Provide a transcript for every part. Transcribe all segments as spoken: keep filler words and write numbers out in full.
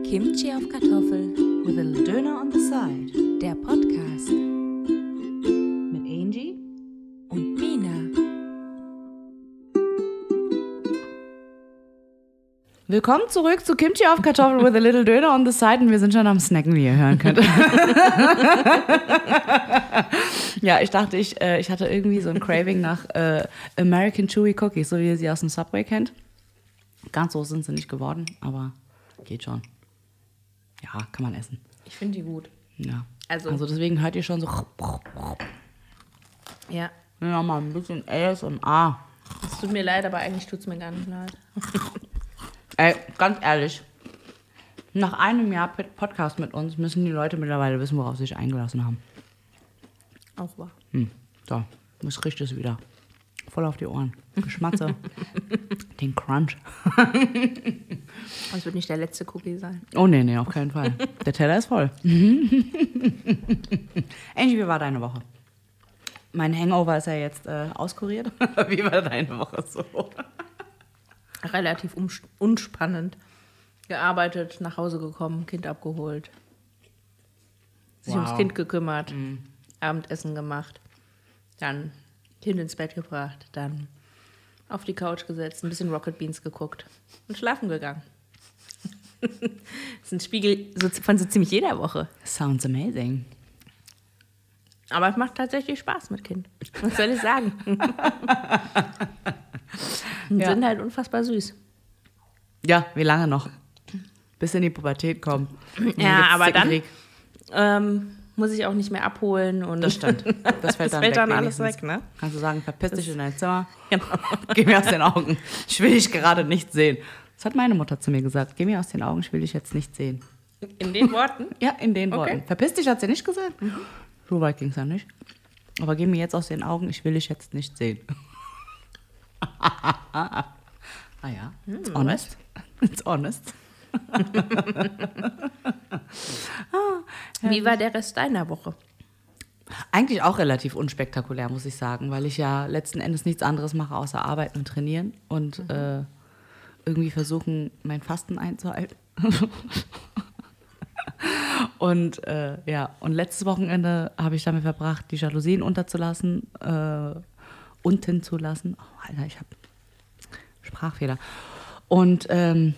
Kimchi auf Kartoffel with a little Döner on the side. Der Podcast Mit Angie und Mina. Willkommen zurück zu Kimchi auf Kartoffel with a little Döner on the side. Und wir sind schon am Snacken, wie ihr hören könnt. Ja, ich dachte, ich, äh, ich hatte irgendwie so ein Craving nach äh, American Chewy Cookies, so wie ihr sie aus dem Subway kennt. Ganz so sind sie nicht geworden, aber geht schon. Ja, kann man essen. Ich finde die gut. Ja. Also, Also deswegen hört ihr schon so. ja. Ja, mal ein bisschen A S M R. Es tut mir leid, aber eigentlich tut es mir gar nicht leid. Ey, ganz ehrlich, nach einem Jahr Podcast mit uns müssen die Leute mittlerweile wissen, worauf sie sich eingelassen haben. Auch wahr. Hm. So, jetzt riecht es wieder. Voll auf die Ohren. Geschmatze. Den Crunch. Das wird nicht der letzte Cookie sein. Oh nee, nee, auf keinen Fall. Der Teller ist voll. Angie, wie war deine Woche? Mein Hangover ist ja jetzt äh, auskuriert. Wie war deine Woche so? Relativ umst- unspannend. Gearbeitet, nach Hause gekommen, Kind abgeholt. Sich Wow. ums Kind gekümmert. Mhm. Abendessen gemacht. Dann Kind ins Bett gebracht. Dann auf die Couch gesetzt, ein bisschen Rocket Beans geguckt und schlafen gegangen. Das ist ein Spiegel so, von so ziemlich jeder Woche. Sounds amazing. Aber es macht tatsächlich Spaß mit Kind. Was soll ich sagen? Und Ja. sind halt unfassbar süß. Ja, wie lange noch? Bis in die Pubertät kommen. Und Ja, gibt's aber dann Zickenkrieg. ähm, muss ich auch nicht mehr abholen. Und Das stimmt. Das fällt das dann, fällt weg, dann alles wenigstens. weg, ne? Kannst du sagen, verpiss dich in dein Zimmer. Genau. Geh mir aus den Augen. Ich will dich gerade nicht sehen. Das hat meine Mutter zu mir gesagt. Geh mir aus den Augen, ich will dich jetzt nicht sehen. In den Worten? Ja, in den Okay. Worten. Verpiss dich hat sie nicht gesagt. Mhm. So weit ging es ja nicht. Aber geh mir jetzt aus den Augen, ich will dich jetzt nicht sehen. Ah ja, it's Hm, honest. It's honest. Wie war der Rest deiner Woche? Eigentlich auch relativ unspektakulär, muss ich sagen, weil ich ja letzten Endes nichts anderes mache, außer arbeiten und trainieren und mhm. äh, irgendwie versuchen, mein Fasten einzuhalten. Und äh, ja, und letztes Wochenende habe ich damit verbracht, die Jalousien unterzulassen, äh, unten zu lassen. Oh, Alter, ich habe Sprachfehler. Und ähm,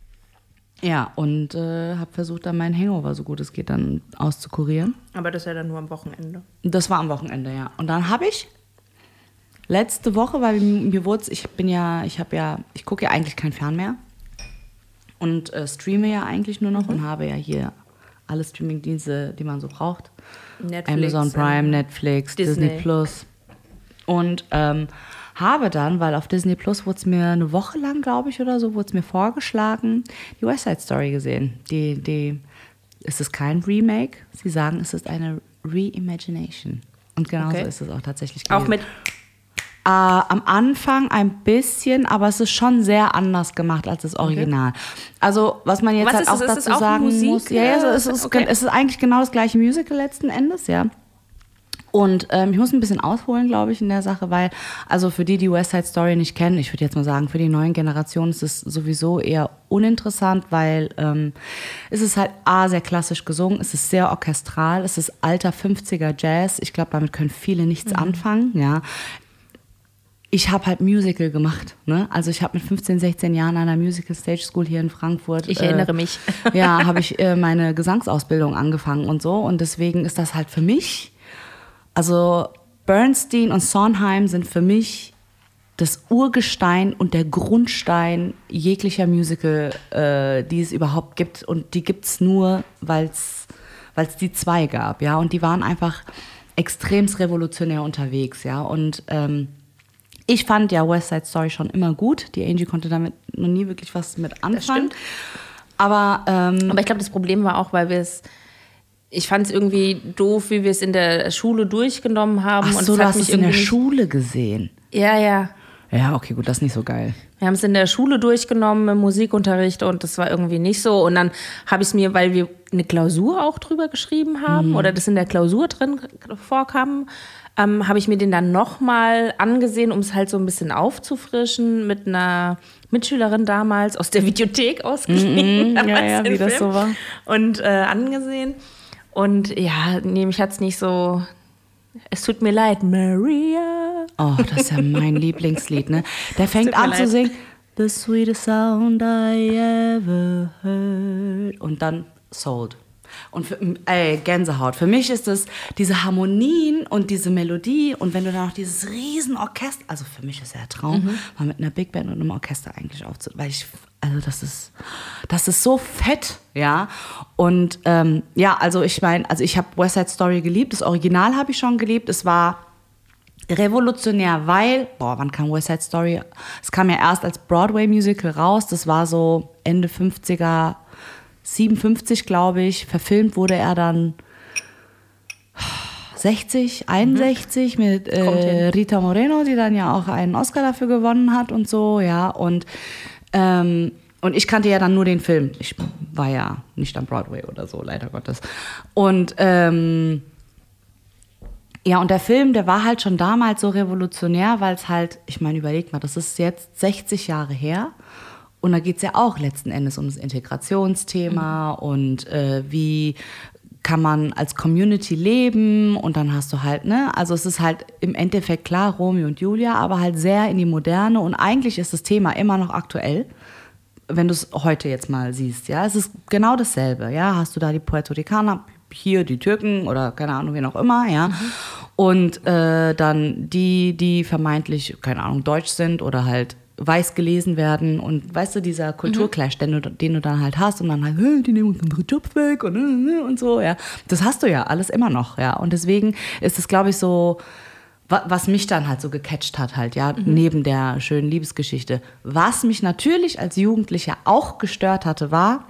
ja, und äh, habe versucht, dann meinen Hangover, so gut es geht, dann auszukurieren. Aber das ist ja dann nur am Wochenende. Das war am Wochenende, ja. Und dann habe ich letzte Woche, weil mir wurde es, ich bin ja, ich habe ja, ich gucke ja eigentlich kein Fern mehr und äh, streame ja eigentlich nur noch mhm. und habe ja hier alle Streamingdienste, die man so braucht. Netflix, Amazon Prime, äh, Netflix, Disney. Disney Plus. Und ähm, habe dann, weil auf Disney Plus wurde es mir eine Woche lang, glaube ich, oder so, wurde es mir vorgeschlagen, die West Side Story gesehen. Die, die, es ist kein Remake. Sie sagen, es ist eine Reimagination. Und genauso Okay. ist es auch tatsächlich gewesen. Auch mit Äh, am Anfang ein bisschen, aber es ist schon sehr anders gemacht als das Original. Okay. Also, was man jetzt Was halt ist auch es? Ist dazu es auch sagen Musik? muss. Ja, ja, es ist, Okay. es ist eigentlich genau das gleiche Musical letzten Endes, ja. Und ähm, ich muss ein bisschen ausholen, glaube ich, in der Sache, weil, also für die, die West Side Story nicht kennen, ich würde jetzt mal sagen, für die neuen Generationen ist es sowieso eher uninteressant, weil ähm, es ist halt A, sehr klassisch gesungen, es ist sehr orchestral, es ist alter fünfziger Jazz. Ich glaube, damit können viele nichts mhm. anfangen, ja. Ich habe halt Musical gemacht, ne? Also ich habe mit fünfzehn, sechzehn Jahren an einer Musical Stage School hier in Frankfurt. Ich äh, erinnere mich. Ja, habe ich äh, meine Gesangsausbildung angefangen und so. Und deswegen ist das halt für mich, also Bernstein und Sondheim sind für mich das Urgestein und der Grundstein jeglicher Musical, äh, die es überhaupt gibt. Und die gibt es nur, weil es die zwei gab, ja. Und die waren einfach extremst revolutionär unterwegs, ja. Und ähm, ich fand ja West Side Story schon immer gut. Die Angie konnte damit noch nie wirklich was mit anfangen. Das stimmt. Aber, ähm, Aber ich glaube, das Problem war auch, weil wir es, ich fand es irgendwie doof, wie wir es in der Schule durchgenommen haben. ach und so, es du hat hast mich es in der irgendwie nicht- Schule gesehen. Ja, ja. Ja, okay, gut, das ist nicht so geil. Wir haben es in der Schule durchgenommen im Musikunterricht und das war irgendwie nicht so. Und dann habe ich es mir, weil wir eine Klausur auch drüber geschrieben haben mhm. oder das in der Klausur drin vorkam, ähm, habe ich mir den dann nochmal angesehen, um es halt so ein bisschen aufzufrischen mit einer Mitschülerin damals aus der Videothek ausgeliehen. Mhm, ja, ja, wie das so war. Und äh, angesehen. Und ja, nee, mich hat es nicht so... Es tut mir leid, Maria. Oh, das ist ja mein Lieblingslied, ne? Der fängt an zu singen. The sweetest sound I ever heard. Und dann Sold. Und für, ey, Gänsehaut. Für mich ist es diese Harmonien und diese Melodie und wenn du dann noch dieses riesen Orchester, also für mich ist ja der Traum, mhm. mal mit einer Big Band und einem Orchester eigentlich aufzunehmen, weil ich, also das ist, das ist so fett, ja. Und ähm, ja, also ich meine, also ich habe West Side Story geliebt, das Original habe ich schon geliebt, es war revolutionär, weil, boah, wann kam West Side Story? Es kam ja erst als Broadway-Musical raus, das war so Ende fünfziger, siebenundfünfzig, glaube ich, verfilmt wurde er dann sechzig, einundsechzig mhm. mit äh, Rita Moreno, die dann ja auch einen Oscar dafür gewonnen hat und so, ja, und ähm, und ich kannte ja dann nur den Film. Ich war ja nicht am Broadway oder so, leider Gottes. Und ähm, ja, und der Film, der war halt schon damals so revolutionär, weil es halt, ich meine, überleg mal, das ist jetzt sechzig Jahre her. Und da geht es ja auch letzten Endes um das Integrationsthema mhm. und äh, wie kann man als Community leben und dann hast du halt, ne, also es ist halt im Endeffekt klar Romeo und Julia, aber halt sehr in die Moderne und eigentlich ist das Thema immer noch aktuell, wenn du es heute jetzt mal siehst, ja, es ist genau dasselbe, ja, hast du da die Puerto Ricaner, hier die Türken oder keine Ahnung, wen auch immer, ja, mhm. und äh, dann die, die vermeintlich, keine Ahnung, deutsch sind oder halt weiß gelesen werden und weißt du, dieser Kulturclash, mhm. den, du, den du dann halt hast und dann halt, hey, die nehmen uns unsere Jobs weg und, und so, ja. Das hast du ja alles immer noch, ja. Und deswegen ist es, glaube ich, so, was mich dann halt so gecatcht hat halt, ja, mhm. neben der schönen Liebesgeschichte. Was mich natürlich als Jugendlicher auch gestört hatte, war,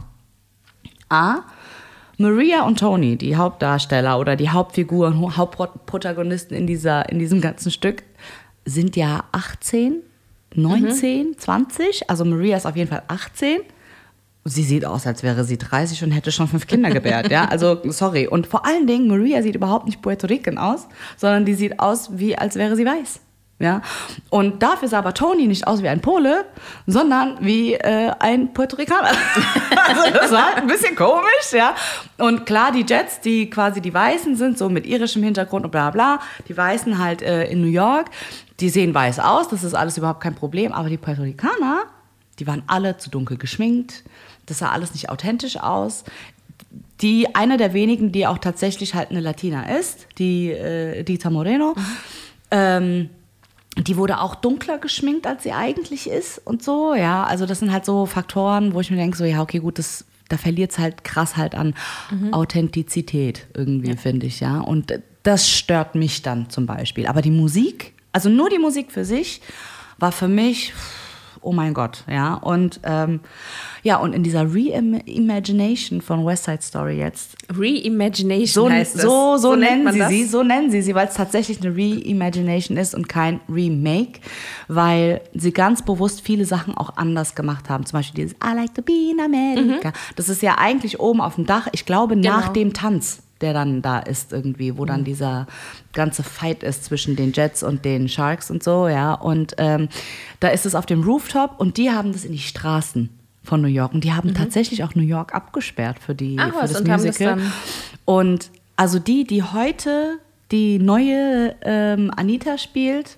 A, Maria und Tony, die Hauptdarsteller oder die Hauptfiguren, Hauptprotagonisten in, dieser, in diesem ganzen Stück, sind ja achtzehn, neunzehn, mhm. zwanzig, also Maria ist auf jeden Fall achtzehn. Sie sieht aus, als wäre sie dreißig und hätte schon fünf Kinder gebärt, ja, also sorry. Und vor allen Dingen, Maria sieht überhaupt nicht Puerto Rican aus, sondern die sieht aus, wie als wäre sie weiß, ja. Und dafür sah aber Tony nicht aus wie ein Pole, sondern wie äh, ein Puerto Ricaner. Also das war ein bisschen komisch, ja. Und klar, die Jets, die quasi die Weißen sind, so mit irischem Hintergrund und bla bla, die Weißen halt äh, in New York, die sehen weiß aus, das ist alles überhaupt kein Problem, aber die Puerto Ricaner, die waren alle zu dunkel geschminkt, das sah alles nicht authentisch aus. Die, eine der wenigen, die auch tatsächlich halt eine Latina ist, die äh, Rita Moreno, mhm. ähm, die wurde auch dunkler geschminkt, als sie eigentlich ist und so, ja, also das sind halt so Faktoren, wo ich mir denke, so, ja, okay, gut, das, da verliert es halt krass halt an mhm. Authentizität irgendwie, ja. finde ich, ja, und das stört mich dann zum Beispiel, aber die Musik, also nur die Musik für sich war für mich, oh mein Gott, ja. Und ähm, ja, und in dieser Reimagination von West Side Story jetzt. Reimagination so, heißt das. So, so, so nennen sie das? sie, so nennen sie sie, weil es tatsächlich eine Reimagination ist und kein Remake, weil sie ganz bewusst viele Sachen auch anders gemacht haben. Zum Beispiel dieses I like to be in America. Mhm. Das ist ja eigentlich oben auf dem Dach, ich glaube, genau. nach dem Tanz, der dann da ist irgendwie, wo dann dieser ganze Fight ist zwischen den Jets und den Sharks und so, ja. Und ähm, da ist es auf dem Rooftop und die haben das in die Straßen von New York. Und die haben mhm. tatsächlich auch New York abgesperrt für, die, Ach, für was, das und Musical. Haben das dann und also die, die heute die neue ähm, Anita spielt,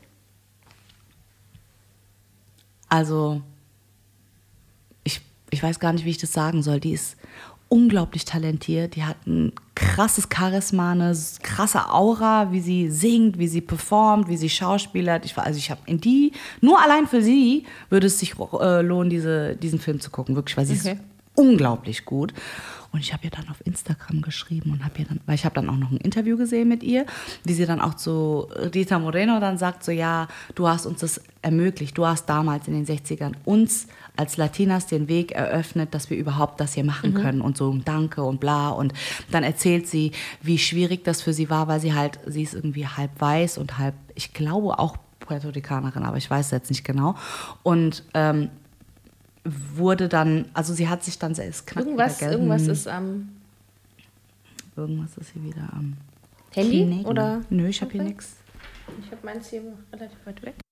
also ich, ich weiß gar nicht, wie ich das sagen soll, die ist unglaublich talentiert, die hat ein krasses Charisma, eine krasse Aura, wie sie singt, wie sie performt, wie sie schauspielert. Ich, also ich habe in die, nur allein für sie würde es sich äh, lohnen, diese, diesen Film zu gucken, wirklich, weil sie okay. ist unglaublich gut. Und ich habe ihr dann auf Instagram geschrieben und habe ihr dann, weil ich habe dann auch noch ein Interview gesehen mit ihr, wie sie dann auch zu Rita Moreno dann sagt, so ja, du hast uns das ermöglicht, du hast damals in den sechzigern uns als Latinas den Weg eröffnet, dass wir überhaupt das hier machen mhm. können und so danke und bla. Und dann erzählt sie, wie schwierig das für sie war, weil sie halt, sie ist irgendwie halb weiß und halb, ich glaube auch Puerto Ricanerin, aber ich weiß es jetzt nicht genau. Und ähm, wurde dann, also sie hat sich dann selbst knapp Irgendwas, wieder, irgendwas ist am Irgendwas ist hier wieder am Handy Knicken. oder? Nö, ich habe Okay. hier nichts. Ich habe meins hier relativ weit weg.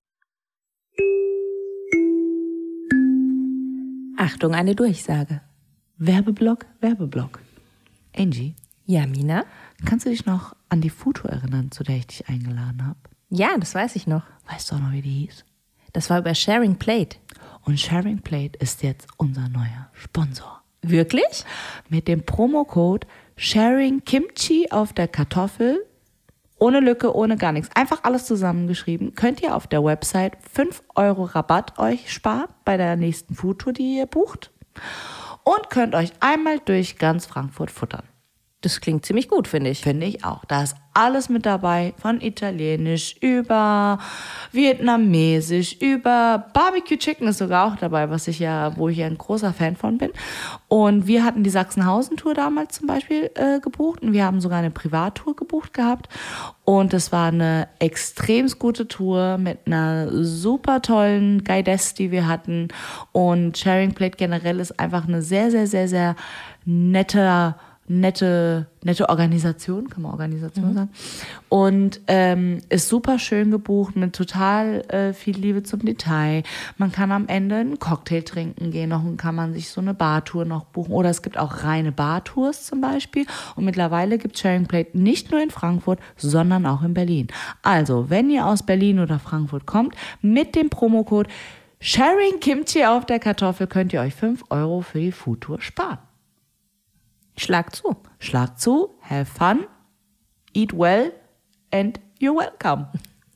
Achtung, eine Durchsage. Werbeblock, Werbeblock. Angie, Ja, Mina? kannst du dich noch an die Futur erinnern, zu der ich dich eingeladen habe? Ja, das weiß ich noch. Weißt du auch noch, wie die hieß? Das war über Sharing Plate. Und Sharing Plate ist jetzt unser neuer Sponsor. Wirklich? Mit dem Promocode Sharing Kimchi auf der Kartoffel, ohne Lücke, ohne gar nichts, einfach alles zusammengeschrieben, könnt ihr auf der Website fünf Euro Rabatt euch sparen bei der nächsten Foodtour, die ihr bucht. Und könnt euch einmal durch ganz Frankfurt futtern. Das klingt ziemlich gut, finde ich. Finde ich auch. Da ist alles mit dabei, von Italienisch über Vietnamesisch, über Barbecue Chicken ist sogar auch dabei, was ich ja, wo ich ja ein großer Fan von bin. Und wir hatten die Sachsenhausen-Tour damals zum Beispiel äh, gebucht und wir haben sogar eine Privattour gebucht gehabt. Und es war eine extrem gute Tour mit einer super tollen Guidess, die wir hatten. Und Sharing Plate generell ist einfach eine sehr, sehr, sehr, sehr nette nette, nette Organisation, kann man Organisation mhm. sagen. Und ähm, ist super schön gebucht mit total äh, viel Liebe zum Detail. Man kann am Ende einen Cocktail trinken gehen, noch kann man sich so eine Bartour noch buchen. Oder es gibt auch reine Bartours zum Beispiel. Und mittlerweile gibt es Sharing Plate nicht nur in Frankfurt, sondern auch in Berlin. Also, wenn ihr aus Berlin oder Frankfurt kommt, mit dem Promocode Sharing Kimchi auf der Kartoffel könnt ihr euch fünf Euro für die Foodtour sparen. Schlag zu. Schlag zu, have fun, eat well and you're welcome.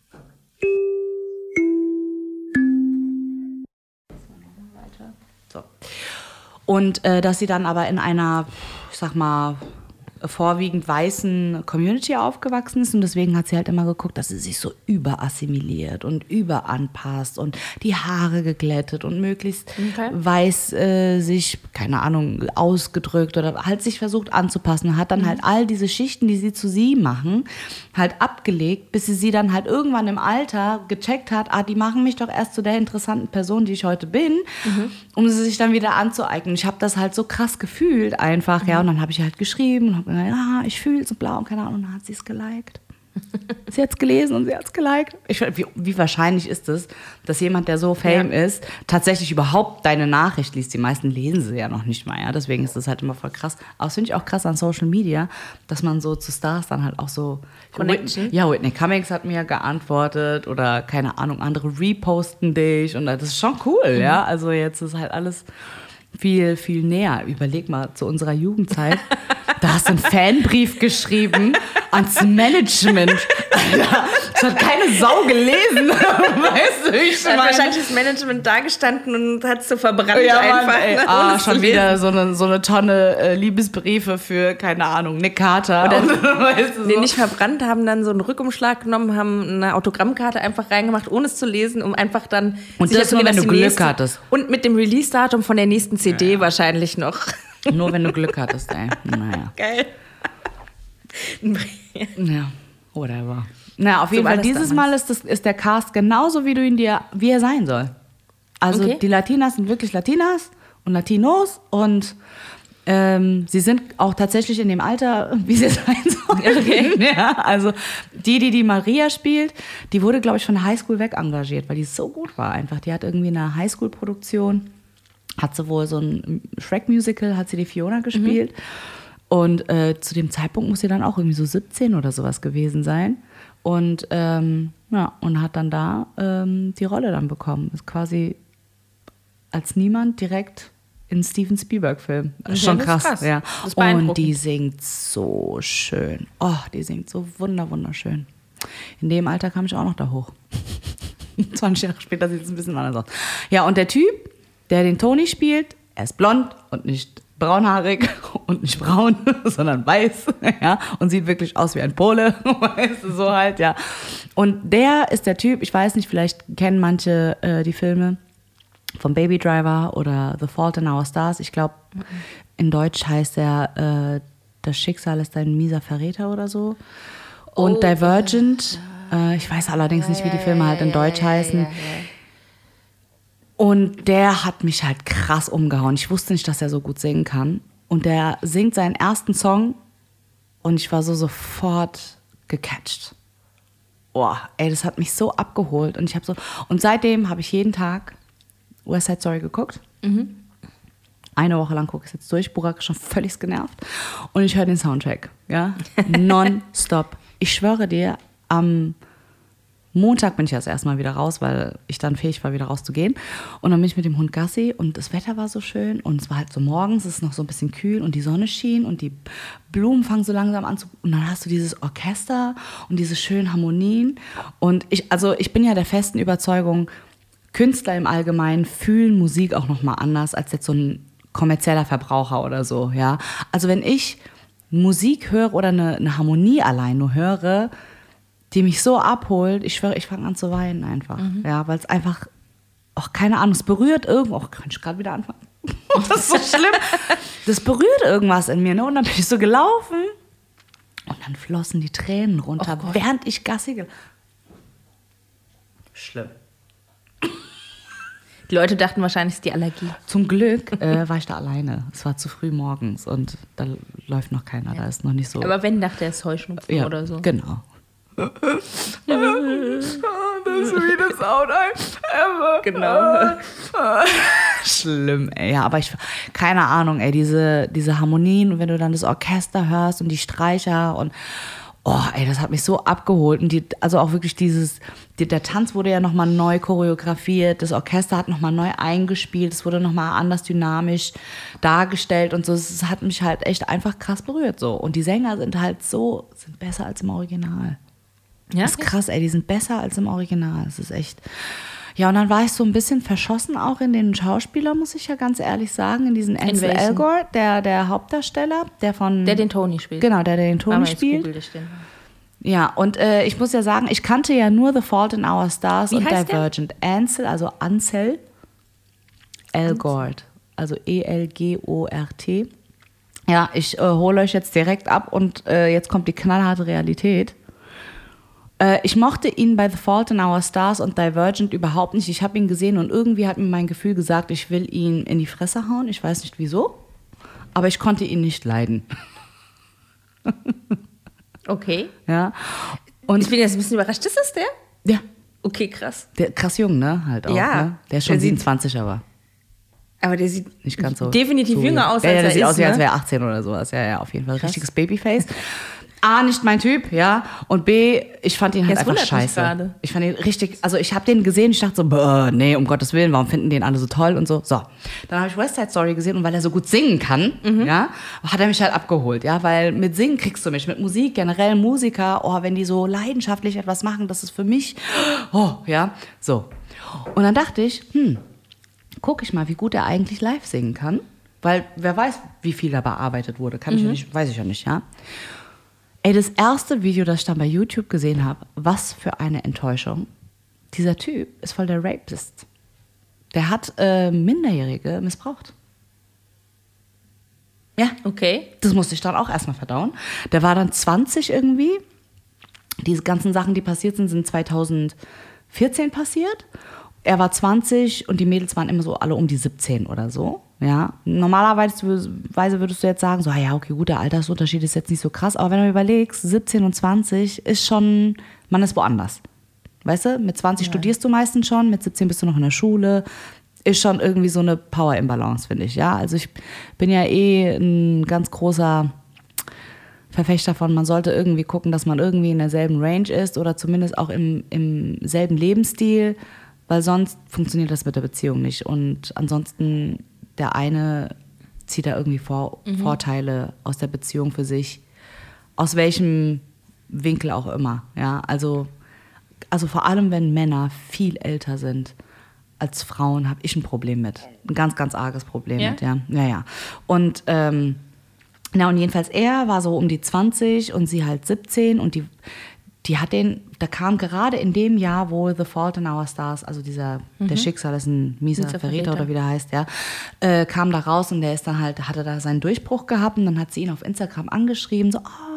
So. Und äh, dass sie dann aber in einer, ich sag mal, vorwiegend weißen Community aufgewachsen ist und deswegen hat sie halt immer geguckt, dass sie sich so überassimiliert und überanpasst und die Haare geglättet und möglichst okay. weiß äh, sich, keine Ahnung, ausgedrückt oder halt sich versucht anzupassen und hat dann mhm. halt all diese Schichten, die sie zu sie machen, halt abgelegt, bis sie sie dann halt irgendwann im Alter gecheckt hat, ah, die machen mich doch erst zu der interessanten Person, die ich heute bin, mhm. um sie sich dann wieder anzueignen. Ich habe das halt so krass gefühlt einfach, mhm. ja, und dann habe ich halt geschrieben und habe ja, ich fühle es so blau und keine Ahnung, und dann hat sie es geliked. Sie hat es gelesen und sie hat es geliked. Ich, wie, wie wahrscheinlich ist es, dass jemand, der so fame ja. ist, tatsächlich überhaupt deine Nachricht liest? Die meisten lesen sie ja noch nicht mal, ja. Deswegen ist das halt immer voll krass. Aber das finde ich auch krass an Social Media, dass man so zu Stars dann halt auch so Connection. Ja, Whitney Cummings hat mir geantwortet oder keine Ahnung, andere reposten dich und das ist schon cool, mhm. ja. Also jetzt ist halt alles viel, viel näher. Überleg mal, zu unserer Jugendzeit, da hast du einen Fanbrief geschrieben ans Management. Alter, das hat keine Sau gelesen. Weißt du, ich hat wahrscheinlich das Management da gestanden und hat es so verbrannt ja, einfach. Mann, ey, ne, ah, schon wieder so eine, so eine Tonne äh, Liebesbriefe für, keine Ahnung, Nick Carter. Oder, und, weißt du, nee, so. nicht verbrannt, haben dann so einen Rückumschlag genommen, haben eine Autogrammkarte einfach reingemacht, ohne es zu lesen, um einfach dann... Und das nur, wenn du Glück nächste, hattest. Und mit dem Release-Datum von der nächsten C D ja. wahrscheinlich noch. Nur wenn du Glück hattest, ey. Naja. Geil. Ja, whatever. Na, auf so jeden Fall, dieses damals. Mal ist, das, ist der Cast genauso, wie du ihn dir, wie er sein soll. Also okay. die Latinas sind wirklich Latinas und Latinos und ähm, sie sind auch tatsächlich in dem Alter, wie sie sein sollen. Okay. Ja, also die, die die Maria spielt, die wurde, glaube ich, von der Highschool weg engagiert, weil die so gut war einfach. Die hat irgendwie eine Highschool-Produktion, hat sie wohl so ein Shrek-Musical, hat sie die Fiona gespielt. Mhm. Und äh, zu dem Zeitpunkt muss sie dann auch irgendwie so siebzehn oder sowas gewesen sein. Und ähm, ja, und hat dann da ähm, die Rolle dann bekommen. Ist quasi als niemand direkt in Steven Spielberg-Film. Das ist schon das krass. Ist krass. Ja. Das ist und die singt so schön. Oh, die singt so wunder, wunderschön. In dem Alter kam ich auch noch da hoch. zwanzig Jahre später sieht es ein bisschen anders aus. Ja, und der Typ, der den Tony spielt, er ist blond und nicht braunhaarig und nicht braun, sondern weiß, ja, und sieht wirklich aus wie ein Pole, weißt du, so halt, ja. Und der ist der Typ, ich weiß nicht, vielleicht kennen manche äh, die Filme von Baby Driver oder The Fault in Our Stars. Ich glaube, mhm. in Deutsch heißt er äh, Das Schicksal ist ein mieser Verräter oder so. Und oh, Divergent. Äh, ich weiß allerdings nicht, wie die Filme halt in ja, Deutsch ja, heißen. Ja, ja. Und der hat mich halt krass umgehauen. Ich wusste nicht, dass er so gut singen kann. Und der singt seinen ersten Song und ich war so sofort gecatcht. Boah, ey, das hat mich so abgeholt. Und ich habe so, und seitdem habe ich jeden Tag West Side Story geguckt. Mhm. Eine Woche lang gucke ich es jetzt durch. Burak ist schon völlig genervt. Und ich höre den Soundtrack, ja, nonstop. Ich schwöre dir, am Montag bin ich erst erstmal wieder raus, weil ich dann fähig war, wieder rauszugehen. Und dann bin ich mit dem Hund Gassi und das Wetter war so schön und es war halt so morgens, es ist noch so ein bisschen kühl und die Sonne schien und die Blumen fangen so langsam an zu... Und dann hast du dieses Orchester und diese schönen Harmonien. Und ich, also ich bin ja der festen Überzeugung, Künstler im Allgemeinen fühlen Musik auch nochmal anders als jetzt so ein kommerzieller Verbraucher oder so, ja. Also wenn ich Musik höre oder eine, eine Harmonie allein nur höre, die mich so abholt, ich schwöre, ich fange an zu weinen einfach. Mhm. Ja, weil es einfach, auch keine Ahnung, es berührt irgendwo, oh, kann ich gerade wieder anfangen? Das ist so schlimm. Das berührt irgendwas in mir, ne? Und dann bin ich so gelaufen und dann flossen die Tränen runter, oh während ich Gassi gelaufen. Schlimm. Die Leute dachten wahrscheinlich, es ist die Allergie. Zum Glück äh, war ich da alleine. Es war zu früh morgens und da läuft noch keiner, ja. Da ist noch nicht so... Aber wenn, dachte er, es ist Heuschnupfen ja, oder so. Genau. The sweetest sound I've ever. Genau. Schlimm, ey. Ja, aber ich, keine Ahnung, ey, diese, diese Harmonien und wenn du dann das Orchester hörst und die Streicher und, oh, ey, das hat mich so abgeholt. Und die, also auch wirklich dieses, die, der Tanz wurde ja nochmal neu choreografiert, das Orchester hat nochmal neu eingespielt, es wurde nochmal anders dynamisch dargestellt und so. Es hat mich halt echt einfach krass berührt, so. Und die Sänger sind halt so, sind besser als im Original. Ja? Das ist krass, ey, die sind besser als im Original. Das ist echt. Ja, und dann war ich so ein bisschen verschossen auch in den Schauspieler, muss ich ja ganz ehrlich sagen, in diesen Ansel Elgort, der, der Hauptdarsteller, der von... Der den Tony spielt. Genau, der, der den Tony spielt. Ja, und äh, ich muss ja sagen, ich kannte ja nur The Fault in Our Stars Wie und Divergent. Der? Ansel, also Ansel Elgort, also E L G O R T. Ja, ich äh, hole euch jetzt direkt ab und äh, jetzt kommt die knallharte Realität. Ich mochte ihn bei The Fault in Our Stars und Divergent überhaupt nicht. Ich habe ihn gesehen und irgendwie hat mir mein Gefühl gesagt, ich will ihn in die Fresse hauen. Ich weiß nicht wieso, aber ich konnte ihn nicht leiden. Okay. Ja. Und ich bin jetzt ein bisschen überrascht. Das ist der? Ja. Okay, krass. Der krass jung, ne? Halt auch. Ja. Ne? Der ist schon der siebenundzwanzig, aber. Aber der sieht nicht ganz so definitiv so jünger aus, ja, als ja, der er sieht ist, aus, wie ne? als wäre er achtzehn oder sowas. Ja, ja, auf jeden Fall. Krass. Richtiges Babyface. A, nicht mein Typ, ja. Und B, ich fand ihn halt Jetzt einfach scheiße. Ich fand ihn richtig, also ich habe den gesehen, ich dachte so, boah, nee, um Gottes Willen, warum finden den alle so toll und so. So, dann habe ich West Side Story gesehen und weil er so gut singen kann, mhm. ja, hat er mich halt abgeholt, ja, weil mit Singen kriegst du mich, mit Musik, generell Musiker, oh, wenn die so leidenschaftlich etwas machen, das ist für mich, oh, ja, so. Und dann dachte ich, hm, guck ich mal, wie gut er eigentlich live singen kann, weil wer weiß, wie viel da bearbeitet wurde, kann mhm. ich ja nicht, weiß ich ja nicht, ja. Ey, das erste Video, das ich dann bei YouTube gesehen habe, was für eine Enttäuschung. Dieser Typ ist voll der Rapist. Der hat äh, Minderjährige missbraucht. Ja. Okay. Das musste ich dann auch erstmal verdauen. Der war dann zwanzig irgendwie. Diese ganzen Sachen, die passiert sind, sind zweitausendvierzehn passiert. Er war zwanzig und die Mädels waren immer so alle um die siebzehn oder so. Ja, normalerweise würdest du jetzt sagen, so, ah ja, okay, gut, der Altersunterschied ist jetzt nicht so krass, aber wenn du überlegst, siebzehn und zwanzig ist schon, man ist woanders. Weißt du, mit zwanzig ja. studierst du meistens schon, mit siebzehn bist du noch in der Schule, ist schon irgendwie so eine Power-Imbalance, finde ich, ja. Also ich bin ja eh ein ganz großer Verfechter von, man sollte irgendwie gucken, dass man irgendwie in derselben Range ist oder zumindest auch im, im selben Lebensstil, weil sonst funktioniert das mit der Beziehung nicht und ansonsten der eine zieht da irgendwie Vor- mhm. Vorteile aus der Beziehung für sich, aus welchem Winkel auch immer. Ja? Also, also vor allem, wenn Männer viel älter sind als Frauen, habe ich ein Problem mit. Ein ganz, ganz arges Problem ja? mit. Ja, ja, ja. Und, ähm, na, und jedenfalls er war so um die zwanzig und sie halt siebzehn und die Die hat den, da kam gerade in dem Jahr, wo The Fault in Our Stars, also dieser, mhm. der Schicksal, das ist ein mieser Verräter, Verräter oder wie der heißt, ja, äh, kam da raus und der ist dann halt, hatte da seinen Durchbruch gehabt und dann hat sie ihn auf Instagram angeschrieben, so, oh,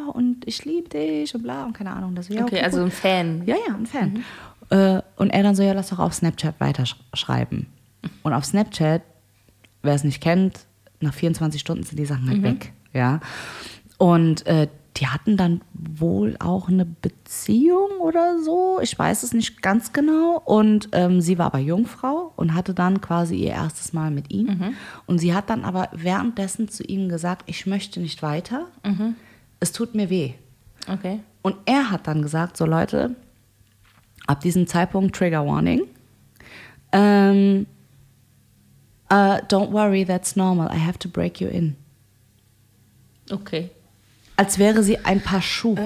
ja, und ich liebe dich und bla und keine Ahnung. Das, ja, Okay, also ein Fan. Ja, ja, ein Fan. Mhm. Äh, und er dann so, ja, lass doch auf Snapchat weiterschreiben. Und auf Snapchat, wer es nicht kennt, nach vierundzwanzig Stunden sind die Sachen halt mhm. weg. Ja. Und äh, die hatten dann wohl auch eine Beziehung oder so. Ich weiß es nicht ganz genau. Und ähm, sie war aber Jungfrau und hatte dann quasi ihr erstes Mal mit ihm. Mhm. Und sie hat dann aber währenddessen zu ihm gesagt, ich möchte nicht weiter. Mhm. Es tut mir weh. Okay. Und er hat dann gesagt, so Leute, ab diesem Zeitpunkt Trigger Warning. Ähm, uh, don't worry, that's normal. I have to break you in. Okay. Als wäre sie ein Paar Schuhe.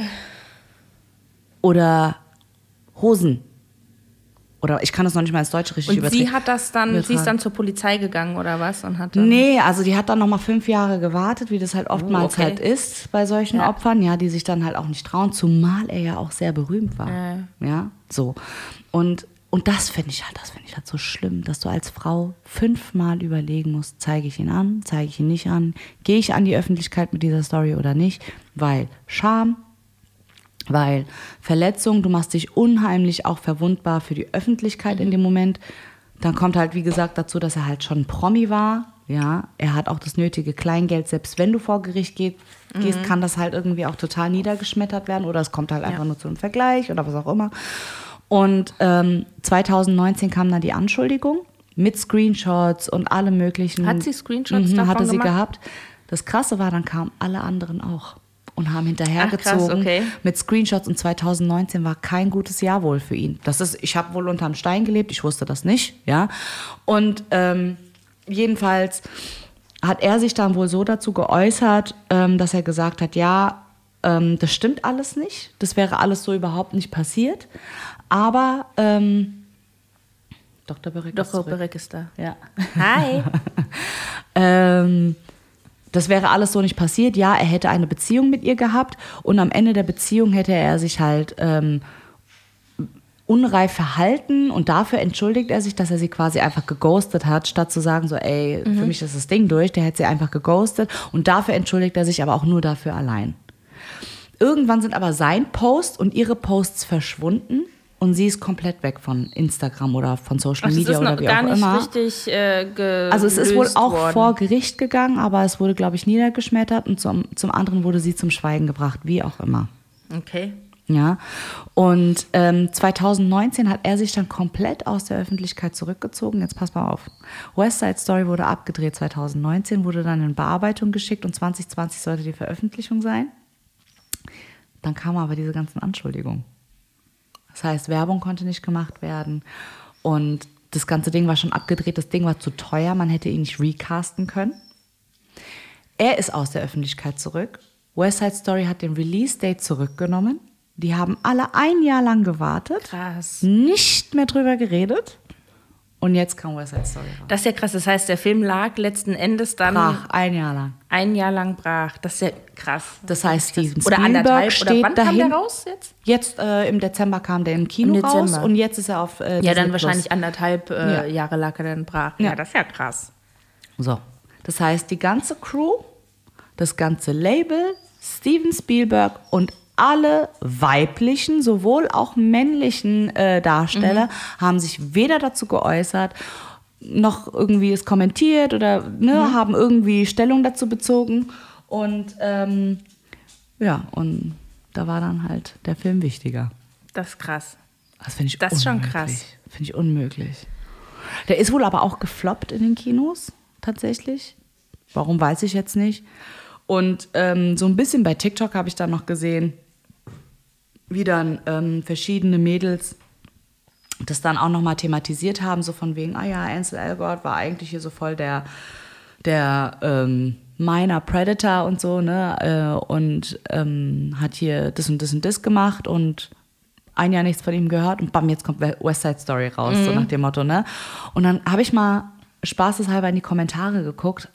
Oder Hosen. Oder ich kann das noch nicht mal ins Deutsche richtig Und übertragen. sie hat das dann, sie ist dann zur Polizei gegangen oder was? Und hat dann nee, also die hat dann noch mal fünf Jahre gewartet, wie das halt oftmals okay. halt ist bei solchen ja. Opfern, ja, die sich dann halt auch nicht trauen, zumal er ja auch sehr berühmt war. Äh. Ja, so. Und, und das finde ich halt, das finde ich halt so schlimm, dass du als Frau fünfmal überlegen musst, zeige ich ihn an, zeige ich ihn nicht an, gehe ich an die Öffentlichkeit mit dieser Story oder nicht, weil Scham, weil Verletzung, du machst dich unheimlich auch verwundbar für die Öffentlichkeit in dem Moment. Dann kommt halt, wie gesagt, dazu, dass er halt schon ein Promi war. Ja, er hat auch das nötige Kleingeld. Selbst wenn du vor Gericht geht, mhm. gehst, kann das halt irgendwie auch total niedergeschmettert werden. Oder es kommt halt einfach ja. nur zu einem Vergleich oder was auch immer. Und ähm, zwanzig neunzehn kam dann die Anschuldigung mit Screenshots und allem möglichen. Hat sie Screenshots mhm, davon hatte sie gemacht? gehabt. Das Krasse war, dann kamen alle anderen auch. Und haben hinterhergezogen Ach, krass, okay. mit Screenshots. Und zwanzig neunzehn war kein gutes Jahr wohl für ihn. Das ist, ich habe wohl unterm Stein gelebt, ich wusste das nicht. Ja? Und ähm, jedenfalls hat er sich dann wohl so dazu geäußert, ähm, dass er gesagt hat, ja, ähm, das stimmt alles nicht. Das wäre alles so überhaupt nicht passiert. Aber ähm, Doktor Börek ist Doktor zurück. Börek ist da. Ja. Hi. ähm, Das wäre alles so nicht passiert. Ja, er hätte eine Beziehung mit ihr gehabt und am Ende der Beziehung hätte er sich halt ähm, unreif verhalten und dafür entschuldigt er sich, dass er sie quasi einfach geghostet hat, statt zu sagen so, ey, mhm. für mich ist das Ding durch, der hätte sie einfach geghostet und dafür entschuldigt er sich aber auch nur dafür allein. Irgendwann sind aber sein Post und ihre Posts verschwunden. Und sie ist komplett weg von Instagram oder von Social Ach, Media oder wie auch immer. gar nicht richtig äh, gelöst Also es ist wohl auch worden. vor Gericht gegangen, aber es wurde, glaube ich, niedergeschmettert und zum, zum anderen wurde sie zum Schweigen gebracht, wie auch immer. Okay. Ja, und ähm, zwanzig neunzehn hat er sich dann komplett aus der Öffentlichkeit zurückgezogen. Jetzt pass mal auf. West Side Story wurde abgedreht zwanzig neunzehn, wurde dann in Bearbeitung geschickt und zwanzig zwanzig sollte die Veröffentlichung sein. Dann kamen aber diese ganzen Anschuldigungen. Das heißt, Werbung konnte nicht gemacht werden und das ganze Ding war schon abgedreht, das Ding war zu teuer, man hätte ihn nicht recasten können. Er ist aus der Öffentlichkeit zurück. West Side Story hat den Release-Date zurückgenommen. Die haben alle ein Jahr lang gewartet, Krass. nicht mehr drüber geredet und jetzt kam West Side Story raus. Das ist ja krass, das heißt, der Film lag letzten Endes dann Brach, ein Jahr lang. ein Jahr lang brach. Das ist ja krass. Das heißt, Steven Oder Spielberg anderthalb, steht oder wann dahin. kam der raus jetzt? Jetzt äh, im Dezember kam der im Kino Im raus Dezember. und jetzt ist er auf äh, Ja, Disney dann Plus. wahrscheinlich anderthalb äh, Ja. Jahre lag er dann brach. Ja. Ja. Das ist ja krass. So, das heißt, die ganze Crew, das ganze Label, Steven Spielberg und alle weiblichen, sowohl auch männlichen äh, Darsteller mhm. haben sich weder dazu geäußert, noch irgendwie es kommentiert oder ne, mhm. haben irgendwie Stellung dazu bezogen. Und ähm, ja, und da war dann halt der Film wichtiger. Das ist krass. Das finde ich Das ist unmöglich. schon krass. Finde ich unmöglich. Der ist wohl aber auch gefloppt in den Kinos, tatsächlich. Warum, weiß ich jetzt nicht. Und ähm, so ein bisschen bei TikTok habe ich dann noch gesehen, wie dann ähm, verschiedene Mädels das dann auch nochmal thematisiert haben, so von wegen, ah ja, Ansel Elgort war eigentlich hier so voll der, der ähm, Minor Predator und so, ne, äh, und ähm, hat hier das und das und das gemacht und ein Jahr nichts von ihm gehört und bam, jetzt kommt West Side Story raus, mhm. so nach dem Motto, ne. Und dann habe ich mal spaßeshalber in die Kommentare geguckt.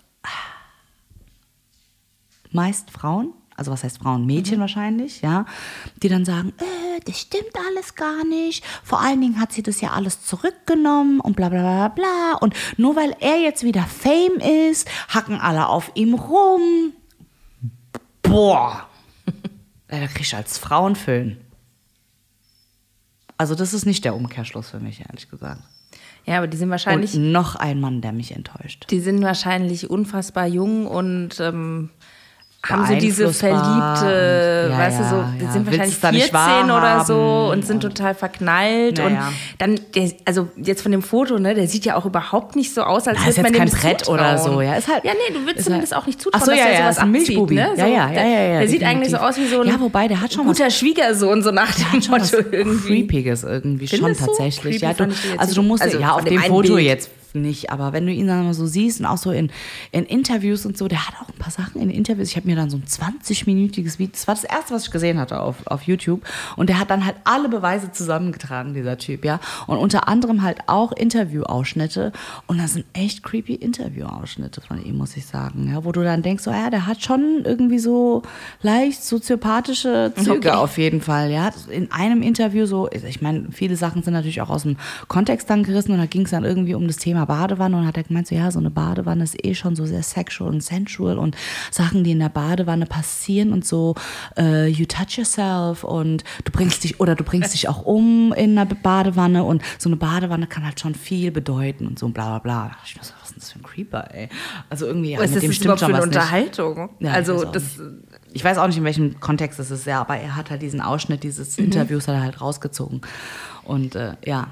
Meist Frauen, also was heißt Frauen, Mädchen mhm. wahrscheinlich, ja, die dann sagen, äh, das stimmt alles gar nicht. Vor allen Dingen hat sie das ja alles zurückgenommen und bla bla bla bla. Und nur weil er jetzt wieder Fame ist, hacken alle auf ihm rum. Boah. Da krieg ich als Frau einen Föhn. Also das ist nicht der Umkehrschluss für mich, ehrlich gesagt. Ja, aber die sind wahrscheinlich... Und noch ein Mann, der mich enttäuscht. Die sind wahrscheinlich unfassbar jung und ähm, haben so diese verliebte, ja, weißt ja, du, so, die ja. sind Willst wahrscheinlich es da nicht vierzehn oder so wahrhaben? und sind total verknallt. Ja, und ja. dann, der, also jetzt von dem Foto, ne, der sieht ja auch überhaupt nicht so aus, als Na, ist würde man jetzt dem kein das Brett zutrauen. oder so, ja, ist halt- Ja, nee, du willst ist ihm halt- das auch nicht zutrauen, Ach so, dass ja, der ja, sowas ist ein abzieht, Milchbubi. ne? Ja, ja, ja, ja, ja, Der sieht definitiv. eigentlich so aus wie so ein Ja, wobei, der hat schon guter was- Schwiegersohn, so nach dem Hat schon was Motto irgendwie. Creepiges irgendwie schon Findest du? tatsächlich. Creepy Ja, du, fand ich jetzt also du nicht. musst Also ja von auf dem dem einen Foto Bild. jetzt nicht, aber wenn du ihn dann mal so siehst und auch so in, in Interviews und so, der hat auch ein paar Sachen in Interviews. Ich habe mir dann so ein zwanzig-minütiges Video, das war das erste, was ich gesehen hatte auf, auf YouTube, und der hat dann halt alle Beweise zusammengetragen, dieser Typ, ja, und unter anderem halt auch Interviewausschnitte, und das sind echt creepy Interviewausschnitte von ihm, muss ich sagen, ja, wo du dann denkst, so, ja, der hat schon irgendwie so leicht soziopathische Züge Okay. auf jeden Fall, ja, in einem Interview so, ich meine, viele Sachen sind natürlich auch aus dem Kontext dann gerissen, und da ging es dann irgendwie um das Thema Badewanne, und hat er gemeint, so, ja, so eine Badewanne ist eh schon so sehr sexual und sensual, und Sachen, die in der Badewanne passieren und so, äh, you touch yourself, und du bringst dich, oder du bringst dich auch um in einer Badewanne, und so eine Badewanne kann halt schon viel bedeuten und so bla bla bla. Da dachte ich mir so, was ist denn das für ein Creeper, ey? Also irgendwie, ja, Was mit ist dem das stimmt überhaupt für schon eine was nicht. Unterhaltung? Ja, ich also weiß auch das... nicht. Ich weiß auch nicht, in welchem Kontext das ist, ja, aber er hat halt diesen Ausschnitt dieses Mhm. Interviews hat er halt rausgezogen. Und äh, ja.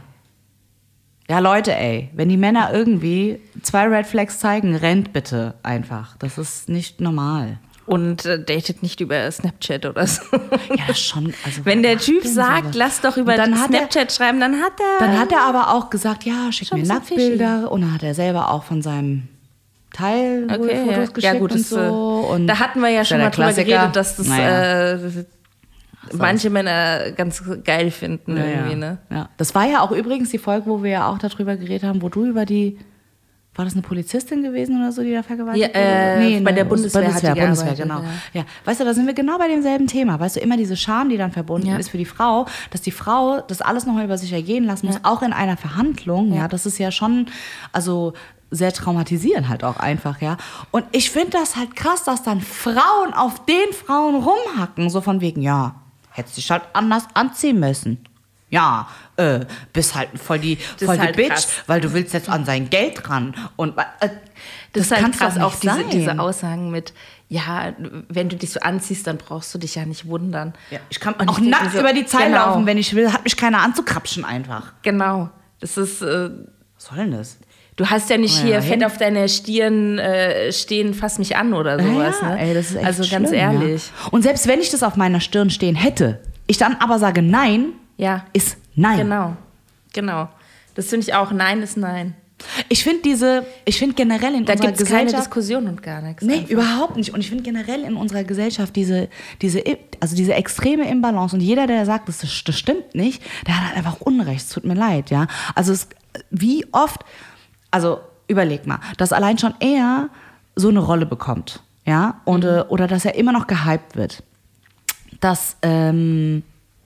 Ja, Leute, ey, wenn die Männer irgendwie zwei Red Flags zeigen, rennt bitte einfach. Das ist nicht normal. Und äh, datet nicht über Snapchat oder so. Ja, das schon. Also, Wenn wer der macht Typ denn sagt, sowas? lass doch über Und dann hat er- Snapchat schreiben, dann hat er... Dann hat er aber auch gesagt, ja, schick Schon mir ein bisschen Nacktbilder. Und dann hat er selber auch von seinem Teil wohl Okay, Fotos ja. geschickt Ja, gut, und das, so. äh, Und da hatten wir ja ist schon der mal drüber Klassiker. geredet, dass das Naja. äh, manche Männer ganz geil finden Ja, irgendwie, ja. ne? Ja. Das war ja auch übrigens die Folge, wo wir ja auch darüber geredet haben, wo du über die, war das eine Polizistin gewesen oder so, die da vergewaltigt Ja, äh, wurde? bei ne, der Bundeswehr Bundeswehr, hat die Bundeswehr, gearbeitet, genau. Ja. Weißt du, da sind wir genau bei demselben Thema. Weißt du, immer diese Scham, die dann verbunden Ja. ist für die Frau, dass die Frau das alles nochmal über sich ergehen lassen muss, Ja. auch in einer Verhandlung. Ja. Ja. Das ist ja schon, also sehr traumatisierend halt auch einfach, ja. Und ich finde das halt krass, dass dann Frauen auf den Frauen rumhacken, so von wegen, ja, hättest dich halt anders anziehen müssen. Ja, äh, bist halt voll die, Das voll ist die halt Bitch, krass. weil du willst jetzt an sein Geld ran. Und äh, Das, das ist halt kann's krass, doch auch nicht diese, sein. diese Aussagen mit, ja, wenn du dich so anziehst, dann brauchst du dich ja nicht wundern. Ja, ich kann Und auch ich denk nackt mir so, über die Zeit genau. laufen, wenn ich will, hat mich keiner anzukrapschen einfach. Genau. Das ist, äh, Was soll denn das? du hast ja nicht Oh ja, hier hin. Fett auf deiner Stirn äh, stehen, fass mich an oder sowas. ja, ne? ey, das ist echt also ganz schlimm, ehrlich. Ja. Und selbst wenn ich das auf meiner Stirn stehen hätte, ich dann aber sage Nein, Ja. ist Nein. Genau. Genau. Das finde ich auch. Nein ist Nein. Ich finde diese, ich finde generell in Da unserer gibt es keine Gesellschaft... Diskussion und gar nichts. Nee, einfach. überhaupt nicht. Und ich finde generell in unserer Gesellschaft diese, diese, also diese extreme Imbalance, und jeder, der sagt, das, das stimmt nicht, der hat halt einfach Unrecht. Es tut mir leid, ja. Also es, wie oft, also überleg mal, dass allein schon er so eine Rolle bekommt, ja, und, äh, oder dass er immer noch gehypt wird. Dass, ähm,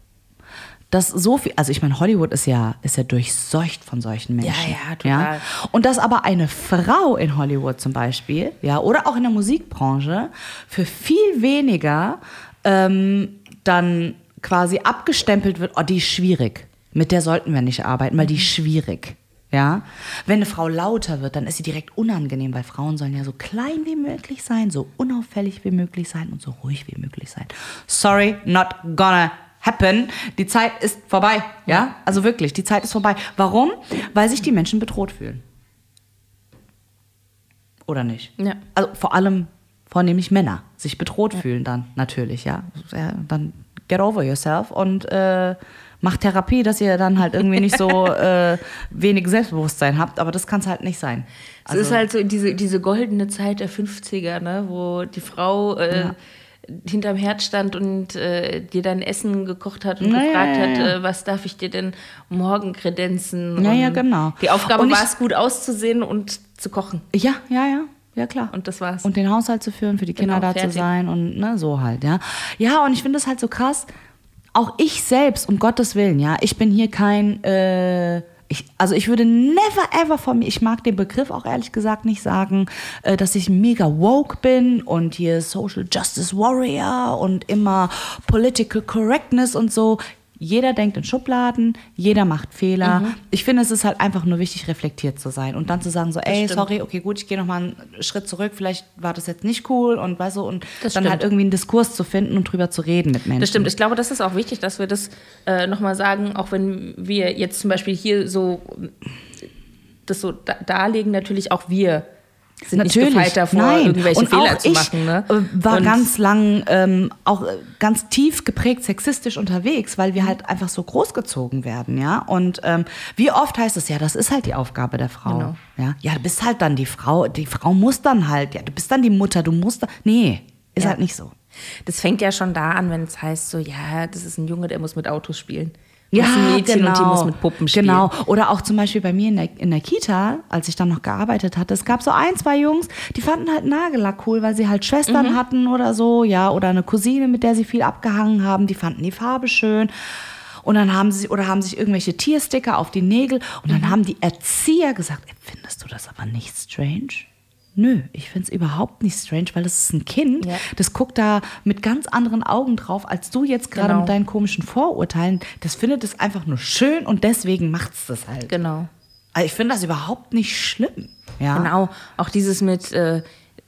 dass so viel, also ich meine, Hollywood ist ja, ist ja durchseucht von solchen Menschen. Ja, ja, total. Und dass aber eine Frau in Hollywood zum Beispiel, ja, oder auch in der Musikbranche, für viel weniger ähm, dann quasi abgestempelt wird, oh, die ist schwierig. Mit der sollten wir nicht arbeiten, weil die ist schwierig. Ja? Wenn eine Frau lauter wird, dann ist sie direkt unangenehm, weil Frauen sollen ja so klein wie möglich sein, so unauffällig wie möglich sein und so ruhig wie möglich sein. Sorry, not gonna happen. Die Zeit ist vorbei. Ja? Also wirklich, die Zeit ist vorbei. Warum? Weil sich die Menschen bedroht fühlen. Oder nicht? Ja. Also vor allem, vornehmlich Männer, sich bedroht ja. fühlen dann natürlich, ja. ja. Dann get over yourself und äh, macht Therapie, dass ihr dann halt irgendwie nicht so äh, wenig Selbstbewusstsein habt, aber das kann es halt nicht sein. Also es ist halt so diese, diese goldene Zeit der fünfziger, ne, wo die Frau äh, Ja. hinterm Herd stand und äh, dir dein Essen gekocht hat und Ja, gefragt ja, ja, hat, ja. äh, was darf ich dir denn morgen kredenzen? Ja, und ja, genau. Die Aufgabe Und ich- war es, gut auszusehen und zu kochen. Ja, ja, ja, ja klar. Und das war's. Und den Haushalt zu führen, für die Kinder Genau, da fertig. zu sein und ne, so halt, ja. Ja, und ich finde das halt so krass. Auch ich selbst, um Gottes Willen, ja, ich bin hier kein, äh, ich, also ich würde never ever von mir, ich mag den Begriff auch ehrlich gesagt nicht sagen, äh, dass ich mega woke bin und hier Social Justice Warrior und immer Political Correctness und so. Jeder denkt in Schubladen, jeder macht Fehler. Mhm. Ich finde, es ist halt einfach nur wichtig, reflektiert zu sein und dann zu sagen so, das ey, stimmt. sorry, okay, gut, ich gehe nochmal einen Schritt zurück, vielleicht war das jetzt nicht cool und weißt du, und das dann stimmt. halt irgendwie einen Diskurs zu finden und drüber zu reden mit Menschen. Das stimmt. Ich glaube, das ist auch wichtig, dass wir das äh, nochmal sagen, auch wenn wir jetzt zum Beispiel hier so das so da- darlegen, natürlich auch wir sind natürlich nicht gefeit davor, Nein. irgendwelche und Fehler zu machen. Ne? War und ganz lang ähm, auch ganz tief geprägt sexistisch unterwegs, weil wir halt einfach so großgezogen werden, ja. Und ähm, wie oft heißt es ja, das ist halt die Aufgabe der Frau. Genau. Ja? ja, du bist halt dann die Frau, die Frau muss dann halt, ja, du bist dann die Mutter, du musst dann, nee, ist ja. halt nicht so. Das fängt ja schon da an, wenn es heißt so, ja, das ist ein Junge, der muss mit Autos spielen. Ja, das ist ein Mädchen genau. und die muss mit Puppen spielen. Genau. Oder auch zum Beispiel bei mir in der, in der Kita, als ich dann noch gearbeitet hatte, es gab so ein, zwei Jungs, die fanden halt Nagellack cool, weil sie halt Schwestern mhm. hatten oder so, ja, oder eine Cousine, mit der sie viel abgehangen haben, die fanden die Farbe schön. Und dann haben sie, oder haben sich irgendwelche Tiersticker auf die Nägel und dann mhm. haben die Erzieher gesagt, findest du das aber nicht strange? Nö, ich finde es überhaupt nicht strange, weil das ist ein Kind, ja. das guckt da mit ganz anderen Augen drauf, als du jetzt gerade genau. mit deinen komischen Vorurteilen. Das findet es einfach nur schön und deswegen macht es das halt. Genau. Also ich finde das überhaupt nicht schlimm. Ja. Genau, auch dieses mit, äh,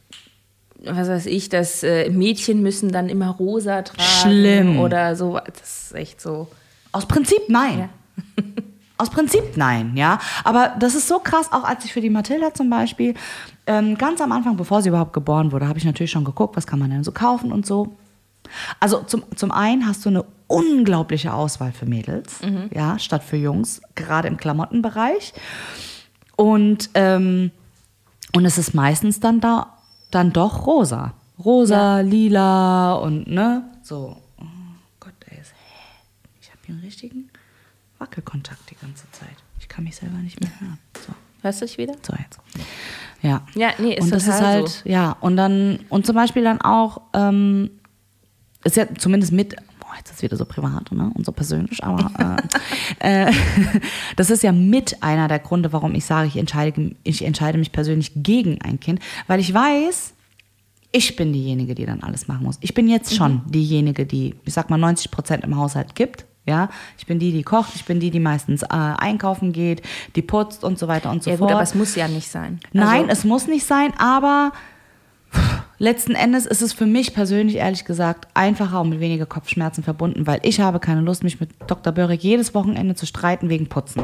was weiß ich, dass äh, Mädchen müssen dann immer rosa tragen. Schlimm. Oder so, das ist echt so. Aus Prinzip nein. Ja. Aus Prinzip nein, ja. Aber das ist so krass, auch als ich für die Mathilda zum Beispiel, ähm, ganz am Anfang, bevor sie überhaupt geboren wurde, habe ich natürlich schon geguckt, was kann man denn so kaufen und so. Also zum, zum einen hast du eine unglaubliche Auswahl für Mädels, mhm. ja, statt für Jungs, gerade im Klamottenbereich. Und, ähm, und es ist meistens dann da, dann doch rosa. Rosa, ja. lila und ne, so. Oh Gott, ey, ich habe hier einen richtigen Wackelkontakt die ganze Zeit. Ich kann mich selber nicht mehr hören. So. Hörst du dich wieder? So, jetzt. Ja. Ja, nee, ist und das ist halt, so. ja, und dann, und zum Beispiel dann auch, ähm, ist ja zumindest mit, boah, jetzt ist es wieder so privat, ne, und so persönlich, aber äh, äh, das ist ja mit einer der Gründe, warum ich sage, ich entscheide, ich entscheide mich persönlich gegen ein Kind, weil ich weiß, ich bin diejenige, die dann alles machen muss. Ich bin jetzt schon mhm. diejenige, die, ich sag mal, neunzig Prozent im Haushalt gibt. Ja, ich bin die, die kocht, ich bin die, die meistens äh, einkaufen geht, die putzt und so weiter und so ja, fort. Gut, aber es muss ja nicht sein. Nein, also, es muss nicht sein, aber pff, letzten Endes ist es für mich persönlich, ehrlich gesagt, einfacher und mit weniger Kopfschmerzen verbunden, weil ich habe keine Lust, mich mit Doktor Börek jedes Wochenende zu streiten wegen Putzen.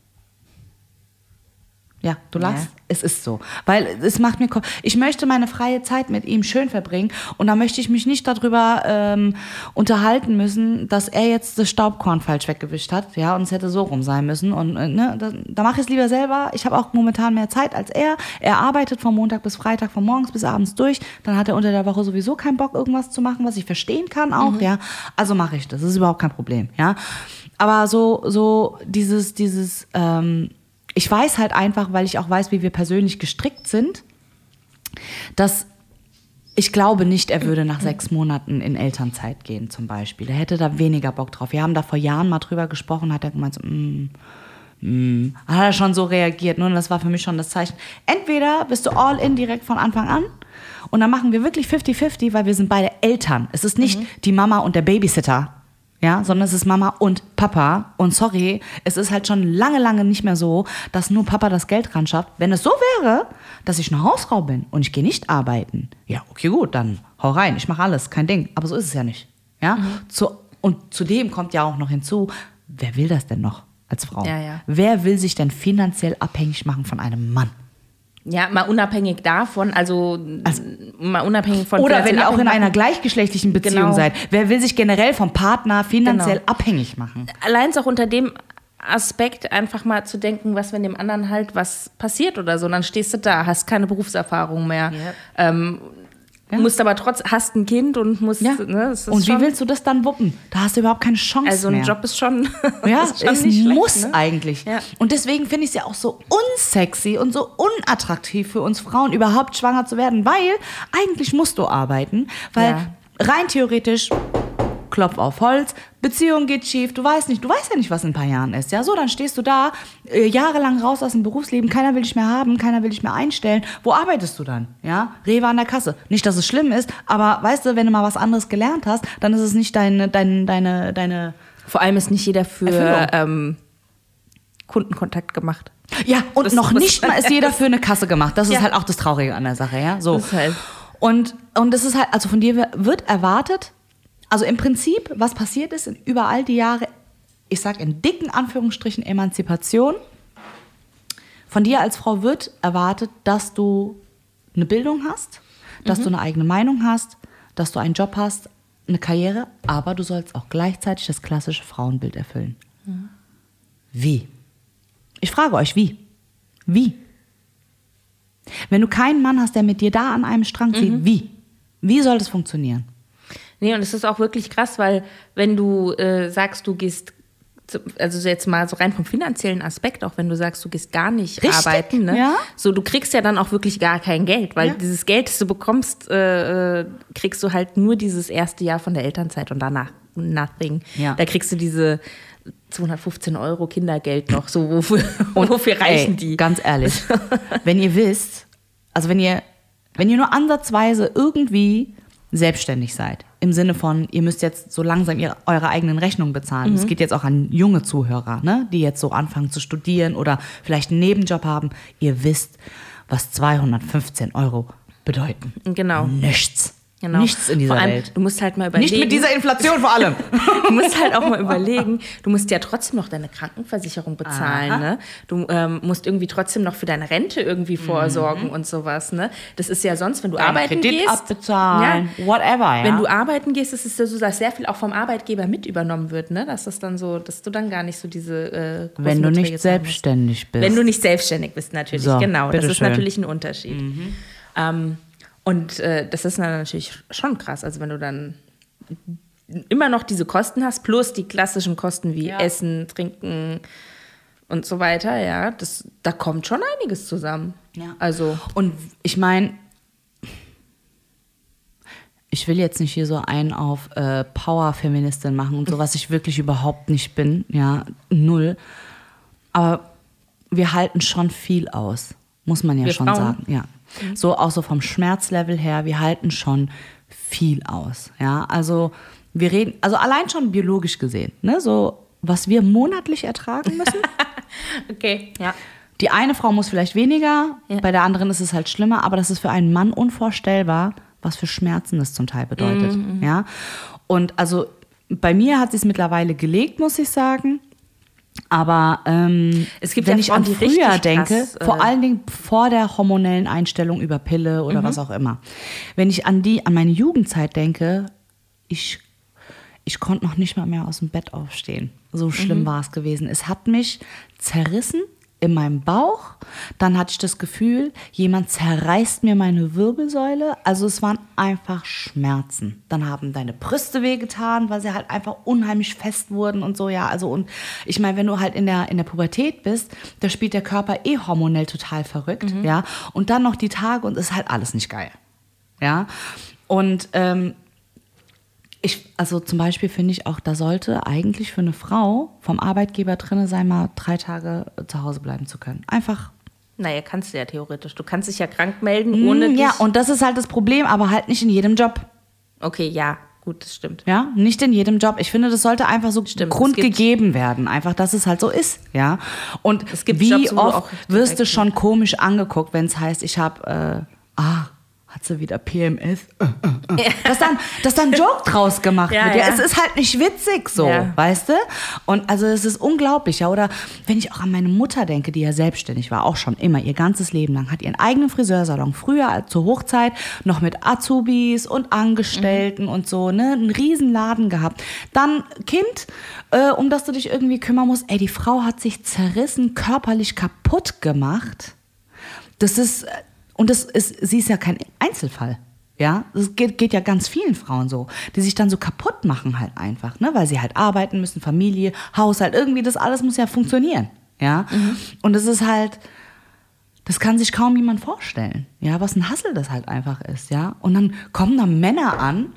Ja, du lachst. Ja. Es ist so. Weil es macht mir... Ich möchte meine freie Zeit mit ihm schön verbringen und da möchte ich mich nicht darüber ähm, unterhalten müssen, dass er jetzt das Staubkorn falsch weggewischt hat, ja, und es hätte so rum sein müssen. Und äh, ne, da, da mache ich es lieber selber. Ich habe auch momentan mehr Zeit als er. Er arbeitet von Montag bis Freitag, von morgens bis abends durch. Dann hat er unter der Woche sowieso keinen Bock, irgendwas zu machen, was ich verstehen kann auch, mhm. ja. Also mache ich das. Das ist überhaupt kein Problem, ja. Aber so, so dieses, dieses... Ähm, ich weiß halt einfach, weil ich auch weiß, wie wir persönlich gestrickt sind, dass ich glaube nicht, er würde nach sechs Monaten in Elternzeit gehen zum Beispiel. Er hätte da weniger Bock drauf. Wir haben da vor Jahren mal drüber gesprochen, hat er gemeint, so, mm, mm. Hat er schon so reagiert. Und das war für mich schon das Zeichen. Entweder bist du all in direkt von Anfang an und dann machen wir wirklich fifty fifty, weil wir sind beide Eltern. Es ist nicht mhm. die Mama und der Babysitter. Ja, sondern es ist Mama und Papa. Und sorry, es ist halt schon lange, lange nicht mehr so, dass nur Papa das Geld ran schafft. Wenn es so wäre, dass ich eine Hausfrau bin und ich gehe nicht arbeiten, ja, okay, gut, dann hau rein, ich mache alles, kein Ding. Aber so ist es ja nicht. Ja? Mhm. Zu, und zudem kommt ja auch noch hinzu, wer will das denn noch als Frau? Ja, ja. Wer will sich denn finanziell abhängig machen von einem Mann? Ja, mal unabhängig davon, also, also mal unabhängig von... Oder wenn ihr auch in einer gleichgeschlechtlichen Beziehung genau. seid. Wer will sich generell vom Partner finanziell genau. abhängig machen? Allein auch unter dem Aspekt einfach mal zu denken, was wenn dem anderen halt was passiert oder so. Und dann stehst du da, hast keine Berufserfahrung mehr. Yep. Ähm, Ja. Musst aber trotzdem, hast ein Kind und musst, ja. ne, das ist und wie schon, willst du das dann wuppen? Da hast du überhaupt keine Chance mehr. Also ein mehr. Job ist schon, ja, ist schon es nicht muss schlecht, ne? eigentlich. Ja. Und deswegen finde ich es ja auch so unsexy und so unattraktiv für uns Frauen, überhaupt schwanger zu werden, weil eigentlich musst du arbeiten, weil ja. rein theoretisch Klopf auf Holz, Beziehung geht schief, du weißt nicht, du weißt ja nicht, was in ein paar Jahren ist, ja, so, dann stehst du da, äh, jahrelang raus aus dem Berufsleben, keiner will dich mehr haben, keiner will dich mehr einstellen, wo arbeitest du dann, ja, Rewe an der Kasse, nicht, dass es schlimm ist, aber weißt du, wenn du mal was anderes gelernt hast, dann ist es nicht deine, deine, deine, deine Vor allem ist nicht jeder für ähm, Kundenkontakt gemacht. Ja, und Das- noch das- nicht mal ist jeder für eine Kasse gemacht. Das ist Ja. halt auch das Traurige an der Sache, ja. So. Das ist halt- Und, und das ist halt, also von dir wird erwartet, also im Prinzip, was passiert ist in über all die Jahre, ich sag in dicken Anführungsstrichen Emanzipation, von dir als Frau wird erwartet, dass du eine Bildung hast, dass Mhm. du eine eigene Meinung hast, dass du einen Job hast, eine Karriere, aber du sollst auch gleichzeitig das klassische Frauenbild erfüllen. Mhm. Wie? Ich frage euch, wie? Wie? Wenn du keinen Mann hast, der mit dir da an einem Strang zieht, Mhm. wie? Wie soll das funktionieren? Nee, und es ist auch wirklich krass, weil wenn du äh, sagst, du gehst, zu, also jetzt mal so rein vom finanziellen Aspekt, auch wenn du sagst, du gehst gar nicht Richtig, arbeiten, ne? ja. So, du kriegst ja dann auch wirklich gar kein Geld, weil Ja. dieses Geld, das du bekommst, äh, äh, kriegst du halt nur dieses erste Jahr von der Elternzeit und danach nothing. Ja. Da kriegst du diese zweihundertfünfzehn Euro Kindergeld noch, so wofür, wofür reichen Ey, die? ganz ehrlich, wenn ihr wisst, also wenn ihr, wenn ihr nur ansatzweise irgendwie selbstständig seid, im Sinne von, ihr müsst jetzt so langsam ihr, eure eigenen Rechnungen bezahlen. Das geht jetzt auch an junge Zuhörer, ne, die jetzt so anfangen zu studieren oder vielleicht einen Nebenjob haben. Ihr wisst, was zweihundertfünfzehn Euro bedeuten. Genau. Nichts. Genau. Nichts in dieser Vor allem, Welt. Du musst halt mal überlegen. Nicht mit dieser Inflation vor allem. Du musst halt auch mal überlegen, du musst ja trotzdem noch deine Krankenversicherung bezahlen, Aha. ne? Du ähm, musst irgendwie trotzdem noch für deine Rente irgendwie vorsorgen und sowas, ne? Das ist ja sonst, wenn du Deinen arbeiten Kredit gehst, abbezahlen, whatever, ja. wenn du arbeiten gehst, ist es ja so, dass sehr viel auch vom Arbeitgeber mit übernommen wird, ne? Dass das dann so, dass du dann gar nicht so diese äh, großen Wenn du Beträge nicht zahlen musst. selbstständig bist. Wenn du nicht selbstständig bist, natürlich, So, genau. Das ist bitteschön. natürlich ein Unterschied. Ähm, und äh, das ist dann natürlich schon krass. Also wenn du dann immer noch diese Kosten hast, plus die klassischen Kosten wie Ja. Essen, Trinken und so weiter, ja, das, da kommt schon einiges zusammen. Ja. Also, Und ich meine, ich will jetzt nicht hier so einen auf äh, Power-Feministin machen und so, was ich wirklich überhaupt nicht bin, ja, null. Aber wir halten schon viel aus, muss man ja Wir schon Frauen? sagen, ja. So auch so vom Schmerzlevel her, wir halten schon viel aus, ja. Also wir reden, also allein schon biologisch gesehen, ne, so was wir monatlich ertragen müssen. okay, ja. Die eine Frau muss vielleicht weniger, Ja. bei der anderen ist es halt schlimmer, aber das ist für einen Mann unvorstellbar, was für Schmerzen das zum Teil bedeutet. Mhm, Ja? Und also bei mir hat es mittlerweile gelegt, muss ich sagen. Aber ähm, Es gibt wenn ja ich Frauen, an die früher richtig denke, krass, äh, vor allen Dingen vor der hormonellen Einstellung über Pille oder Mhm. was auch immer, wenn ich an die, an meine Jugendzeit denke, ich, ich konnte noch nicht mal mehr aus dem Bett aufstehen. So schlimm Mhm. war es gewesen. Es hat mich zerrissen in meinem Bauch. Dann hatte ich das Gefühl, jemand zerreißt mir meine Wirbelsäule. Also es waren einfach Schmerzen. Dann haben deine Brüste wehgetan, weil sie halt einfach unheimlich fest wurden und so. Ja, also und ich meine, wenn du halt in der, in der Pubertät bist, da spielt der Körper eh hormonell total verrückt. Ja, und dann noch die Tage und es ist halt alles nicht geil. Ja, und ähm, ich, also zum Beispiel finde ich auch, da sollte eigentlich für eine Frau vom Arbeitgeber drin sein, mal drei Tage zu Hause bleiben zu können. Einfach. Naja, kannst du ja theoretisch. Du kannst dich ja krank melden, ohne Mm, dich... ja, und das ist halt das Problem, aber halt nicht in jedem Job. Okay, ja, gut, das stimmt. Ja, nicht in jedem Job. Ich finde, das sollte einfach so Stimmt, Grund es gibt- gegeben werden. Einfach, dass es halt so ist. Ja. Und Es gibt wie Jobs, wo du oft auch wirst du direkt- schon komisch angeguckt, wenn es heißt, ich habe, äh, ah, hat sie wieder P M S? Äh, äh, äh. Dass dann, dass dann ein Joke draus gemacht Ja, wird. Ja, ja. es ist halt nicht witzig so, Ja. weißt du? Und also es ist unglaublich, ja. Oder wenn ich auch an meine Mutter denke, die ja selbstständig war, auch schon immer, ihr ganzes Leben lang, hat ihren eigenen Friseursalon, früher zur Hochzeit noch mit Azubis und Angestellten und so, ne, einen riesen Laden gehabt. Dann Kind, äh, um das du dich irgendwie kümmern musst. Ey, die Frau hat sich zerrissen, körperlich kaputt gemacht. Das ist, und das ist, sie ist ja kein Einzelfall. Ja, das geht, geht ja ganz vielen Frauen so, die sich dann so kaputt machen halt einfach, ne, weil sie halt arbeiten müssen, Familie, Haushalt, irgendwie das alles muss ja funktionieren, ja. Und das ist halt, das kann sich kaum jemand vorstellen, ja, was ein Hassel das halt einfach ist, ja. Und dann kommen da Männer an,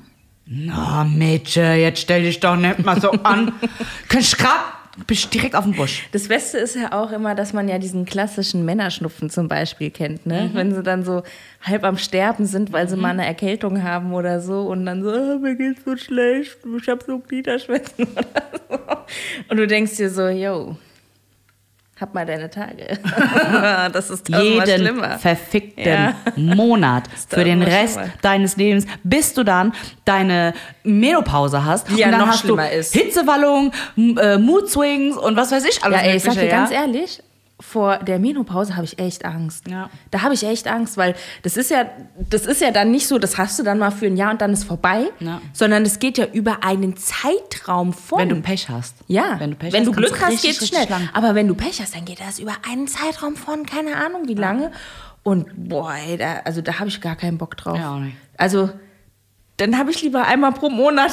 Na, Mädchen, jetzt stell dich doch nicht mal so an. Könnt ich grad, bist direkt auf dem Busch. Das Beste ist ja auch immer, dass man ja diesen klassischen Männerschnupfen zum Beispiel kennt, ne? Mhm. Wenn sie dann so halb am Sterben sind, weil sie mhm. mal eine Erkältung haben oder so und dann so, oh, mir geht's so schlecht, ich hab so Gliederschmerzen oder so. Und du denkst dir so, yo, hab mal deine Tage. Das ist tausendmal jeden schlimmer. verfickten Ja. Monat für den Rest schlimmer. deines Lebens, bis du dann deine Menopause hast. Die ja und dann noch hast du schlimmer ist. Hitzewallung, m- äh, Mood Swings und was weiß ich alles. Ja, ey, ich sag dir Mögliche, ganz ja? ehrlich, vor der Menopause habe ich echt Angst. Ja. Da habe ich echt Angst, weil das ist ja, das ist ja dann nicht so, das hast du dann mal für ein Jahr und dann ist vorbei, Ja. sondern es geht ja über einen Zeitraum von. Wenn du Pech hast. ja, Wenn du, Pech wenn du hast, Glück kannst hast, richtig, geht's richtig schnell. lang. Aber wenn du Pech hast, dann geht das über einen Zeitraum von keine Ahnung wie lange. Und boah, ey, da, also da habe ich gar keinen Bock drauf. Ja, auch nicht. Also dann habe ich lieber einmal pro Monat.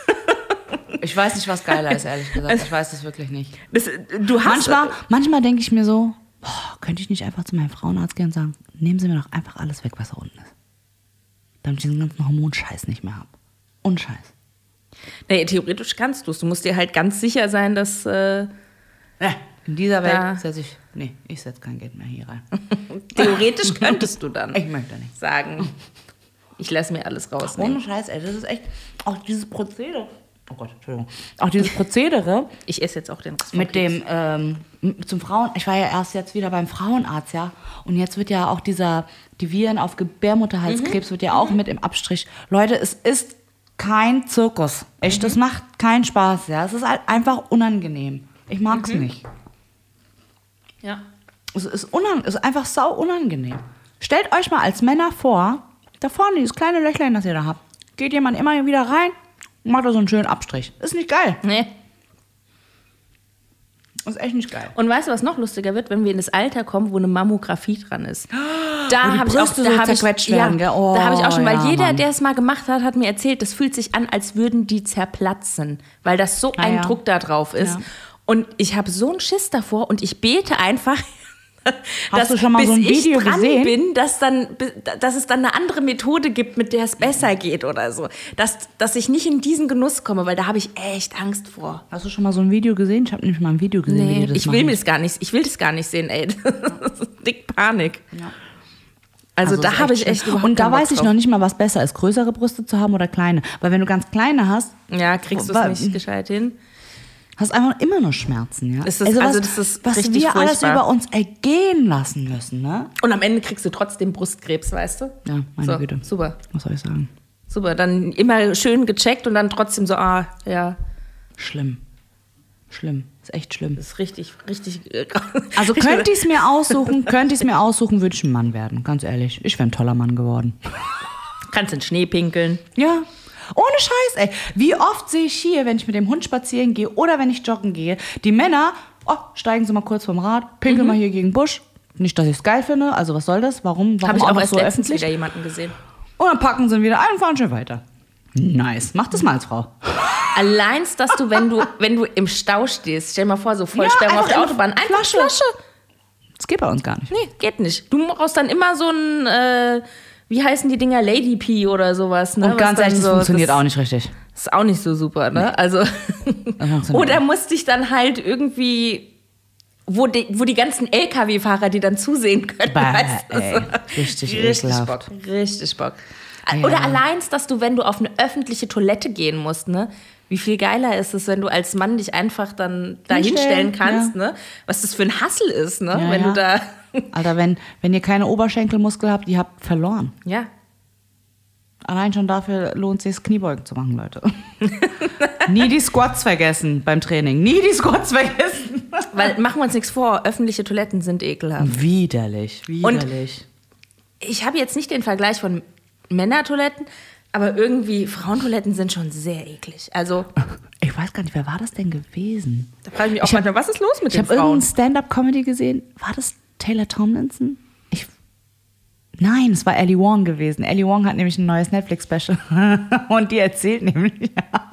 Ich weiß nicht, was geiler ist, ehrlich gesagt. Ich weiß das wirklich nicht. Das, du hast Manchmal, manchmal denke ich mir so, boah, könnte ich nicht einfach zu meinem Frauenarzt gehen und sagen, nehmen Sie mir doch einfach alles weg, was da unten ist. Damit ich diesen ganzen Hormonscheiß nicht mehr habe. Und Scheiß. Nee, theoretisch kannst du es. Du musst dir halt ganz sicher sein, dass. Äh, In dieser Welt Ja. setze ich, nee, ich setze kein Geld mehr hier rein. theoretisch könntest du dann Ich möchte nicht. sagen, ich lasse mir alles rausnehmen. Ohne Scheiß, ey, das ist echt, auch dieses Prozedere, oh Gott, Entschuldigung, auch dieses Prozedere Ich esse jetzt auch den Rest vom mit Keks. dem, ähm, m- zum Frauen, ich war ja erst jetzt wieder beim Frauenarzt, ja, und jetzt wird ja auch dieser, die Viren auf Gebärmutterhalskrebs wird ja auch mit im Abstrich. Leute, es ist kein Zirkus. Echt, das macht keinen Spaß, ja, es ist halt einfach unangenehm. Ich mag's nicht. Ja. Es ist, unan es ist einfach sau unangenehm. Stellt euch mal als Männer vor, da vorne dieses kleine Löchlein, das ihr da habt, geht jemand immer wieder rein und macht da so einen schönen Abstrich. Ist nicht geil. Nee. Ist echt nicht geil. Und weißt du, was noch lustiger wird, wenn wir in das Alter kommen, wo eine Mammographie dran ist? Da Wo die habe ich auch, Brüste da so habe ich, zerquetscht ja, werden, gell? Oh, da habe ich auch schon, weil ja, jeder, Mann. der es mal gemacht hat, hat mir erzählt, das fühlt sich an, als würden die zerplatzen, weil das so Ah, ein ja. Druck da drauf ist. Ja. Und ich habe so einen Schiss davor und ich bete einfach, dass du schon mal bis so ein ich Video dran gesehen? bin, dass, dann, dass es dann eine andere Methode gibt, mit der es besser geht oder so. Dass, dass ich nicht in diesen Genuss komme, weil da habe ich echt Angst vor. Hast du schon mal so ein Video gesehen? Ich habe nämlich mal ein Video gesehen, wie Nee, die das ich will machen. mir das gar nicht, ich will das gar nicht sehen, ey. Das ist dick Panik. Ja. Also, Also da ist habe ich schlimm. echt überhaupt Und da keinen Bock weiß ich drauf. noch nicht mal, was besser ist, größere Brüste zu haben oder kleine. Weil wenn du ganz kleine hast, Ja, kriegst du Wa- es nicht gescheit hin. hast einfach immer nur Schmerzen, ja. Es ist- also was, das ist was richtig wir alles furchtbar. über uns ergehen lassen müssen, ne? Und am Ende kriegst du trotzdem Brustkrebs, weißt du? Ja, meine so, Güte. Super, Was soll ich sagen? super. Dann immer schön gecheckt und dann trotzdem so, ah, ja, Schlimm. Schlimm. Ist echt schlimm. das ist richtig, richtig. äh, Also richtig- könnte ich es mir aussuchen, könnte ich es mir aussuchen, würde ich ein Mann werden. Ganz ehrlich. Ich wäre ein toller Mann geworden. Kannst in Schnee pinkeln. Ja. Ohne Scheiß, ey. Wie oft sehe ich hier, wenn ich mit dem Hund spazieren gehe oder wenn ich joggen gehe, die Männer, oh, steigen sie mal kurz vom Rad, pinkeln mal hier gegen den Busch. Nicht, dass ich es geil finde, also was soll das? Warum, warum Habe ich auch noch erst so letztens öffentlich? wieder jemanden gesehen. Und dann packen sie ihn wieder ein und fahren schön weiter. Nice. Mach das mal als Frau. Allein, dass du, wenn du, wenn du im Stau stehst, stell dir mal vor, so Vollsperrung Ja, auf der einfach Autobahn, einfach Flasche. Flasche. Das geht bei uns gar nicht. Nee, geht nicht. Du brauchst dann immer so ein, äh, wie heißen die Dinger, Lady Pee oder sowas. Ne? Und ganz Was dann ehrlich, das so, funktioniert das auch nicht richtig. Ist auch nicht so super, ne? Also, funktioniert oder nicht. musst dich dann halt irgendwie, wo die, wo die ganzen L K W-Fahrer, die dann zusehen können, Bäh, weißt du? ey, richtig richtig ekelhaft. Bock, richtig Bock. Ja. Oder allein, dass du, wenn du auf eine öffentliche Toilette gehen musst, ne? Wie viel geiler ist es, wenn du als Mann dich einfach dann da hinstellen Hinstellen, kannst, ne? Was das für ein Hassel ist, ne? Ja, wenn ja. du da, Alter, wenn, wenn ihr keine Oberschenkelmuskel habt, ihr habt verloren. ja. Allein schon dafür lohnt es sich, Kniebeugen zu machen, Leute. Nie die Squats vergessen beim Training. Nie die Squats vergessen. Weil, machen wir uns nichts vor, öffentliche Toiletten sind ekelhaft. Widerlich, widerlich. Ich habe jetzt nicht den Vergleich von Männertoiletten, aber irgendwie Frauentoiletten sind schon sehr eklig. Also, Ich weiß gar nicht, wer war das denn gewesen? da frage ich mich auch Ich hab- manchmal, was ist los mit Ich den habe Frauen? irgendein Stand-Up-Comedy gesehen. War das Taylor Tomlinson? Ich Nein, es war Ellie Wong gewesen. Ellie Wong hat nämlich ein neues Netflix-Special. Und die erzählt nämlich...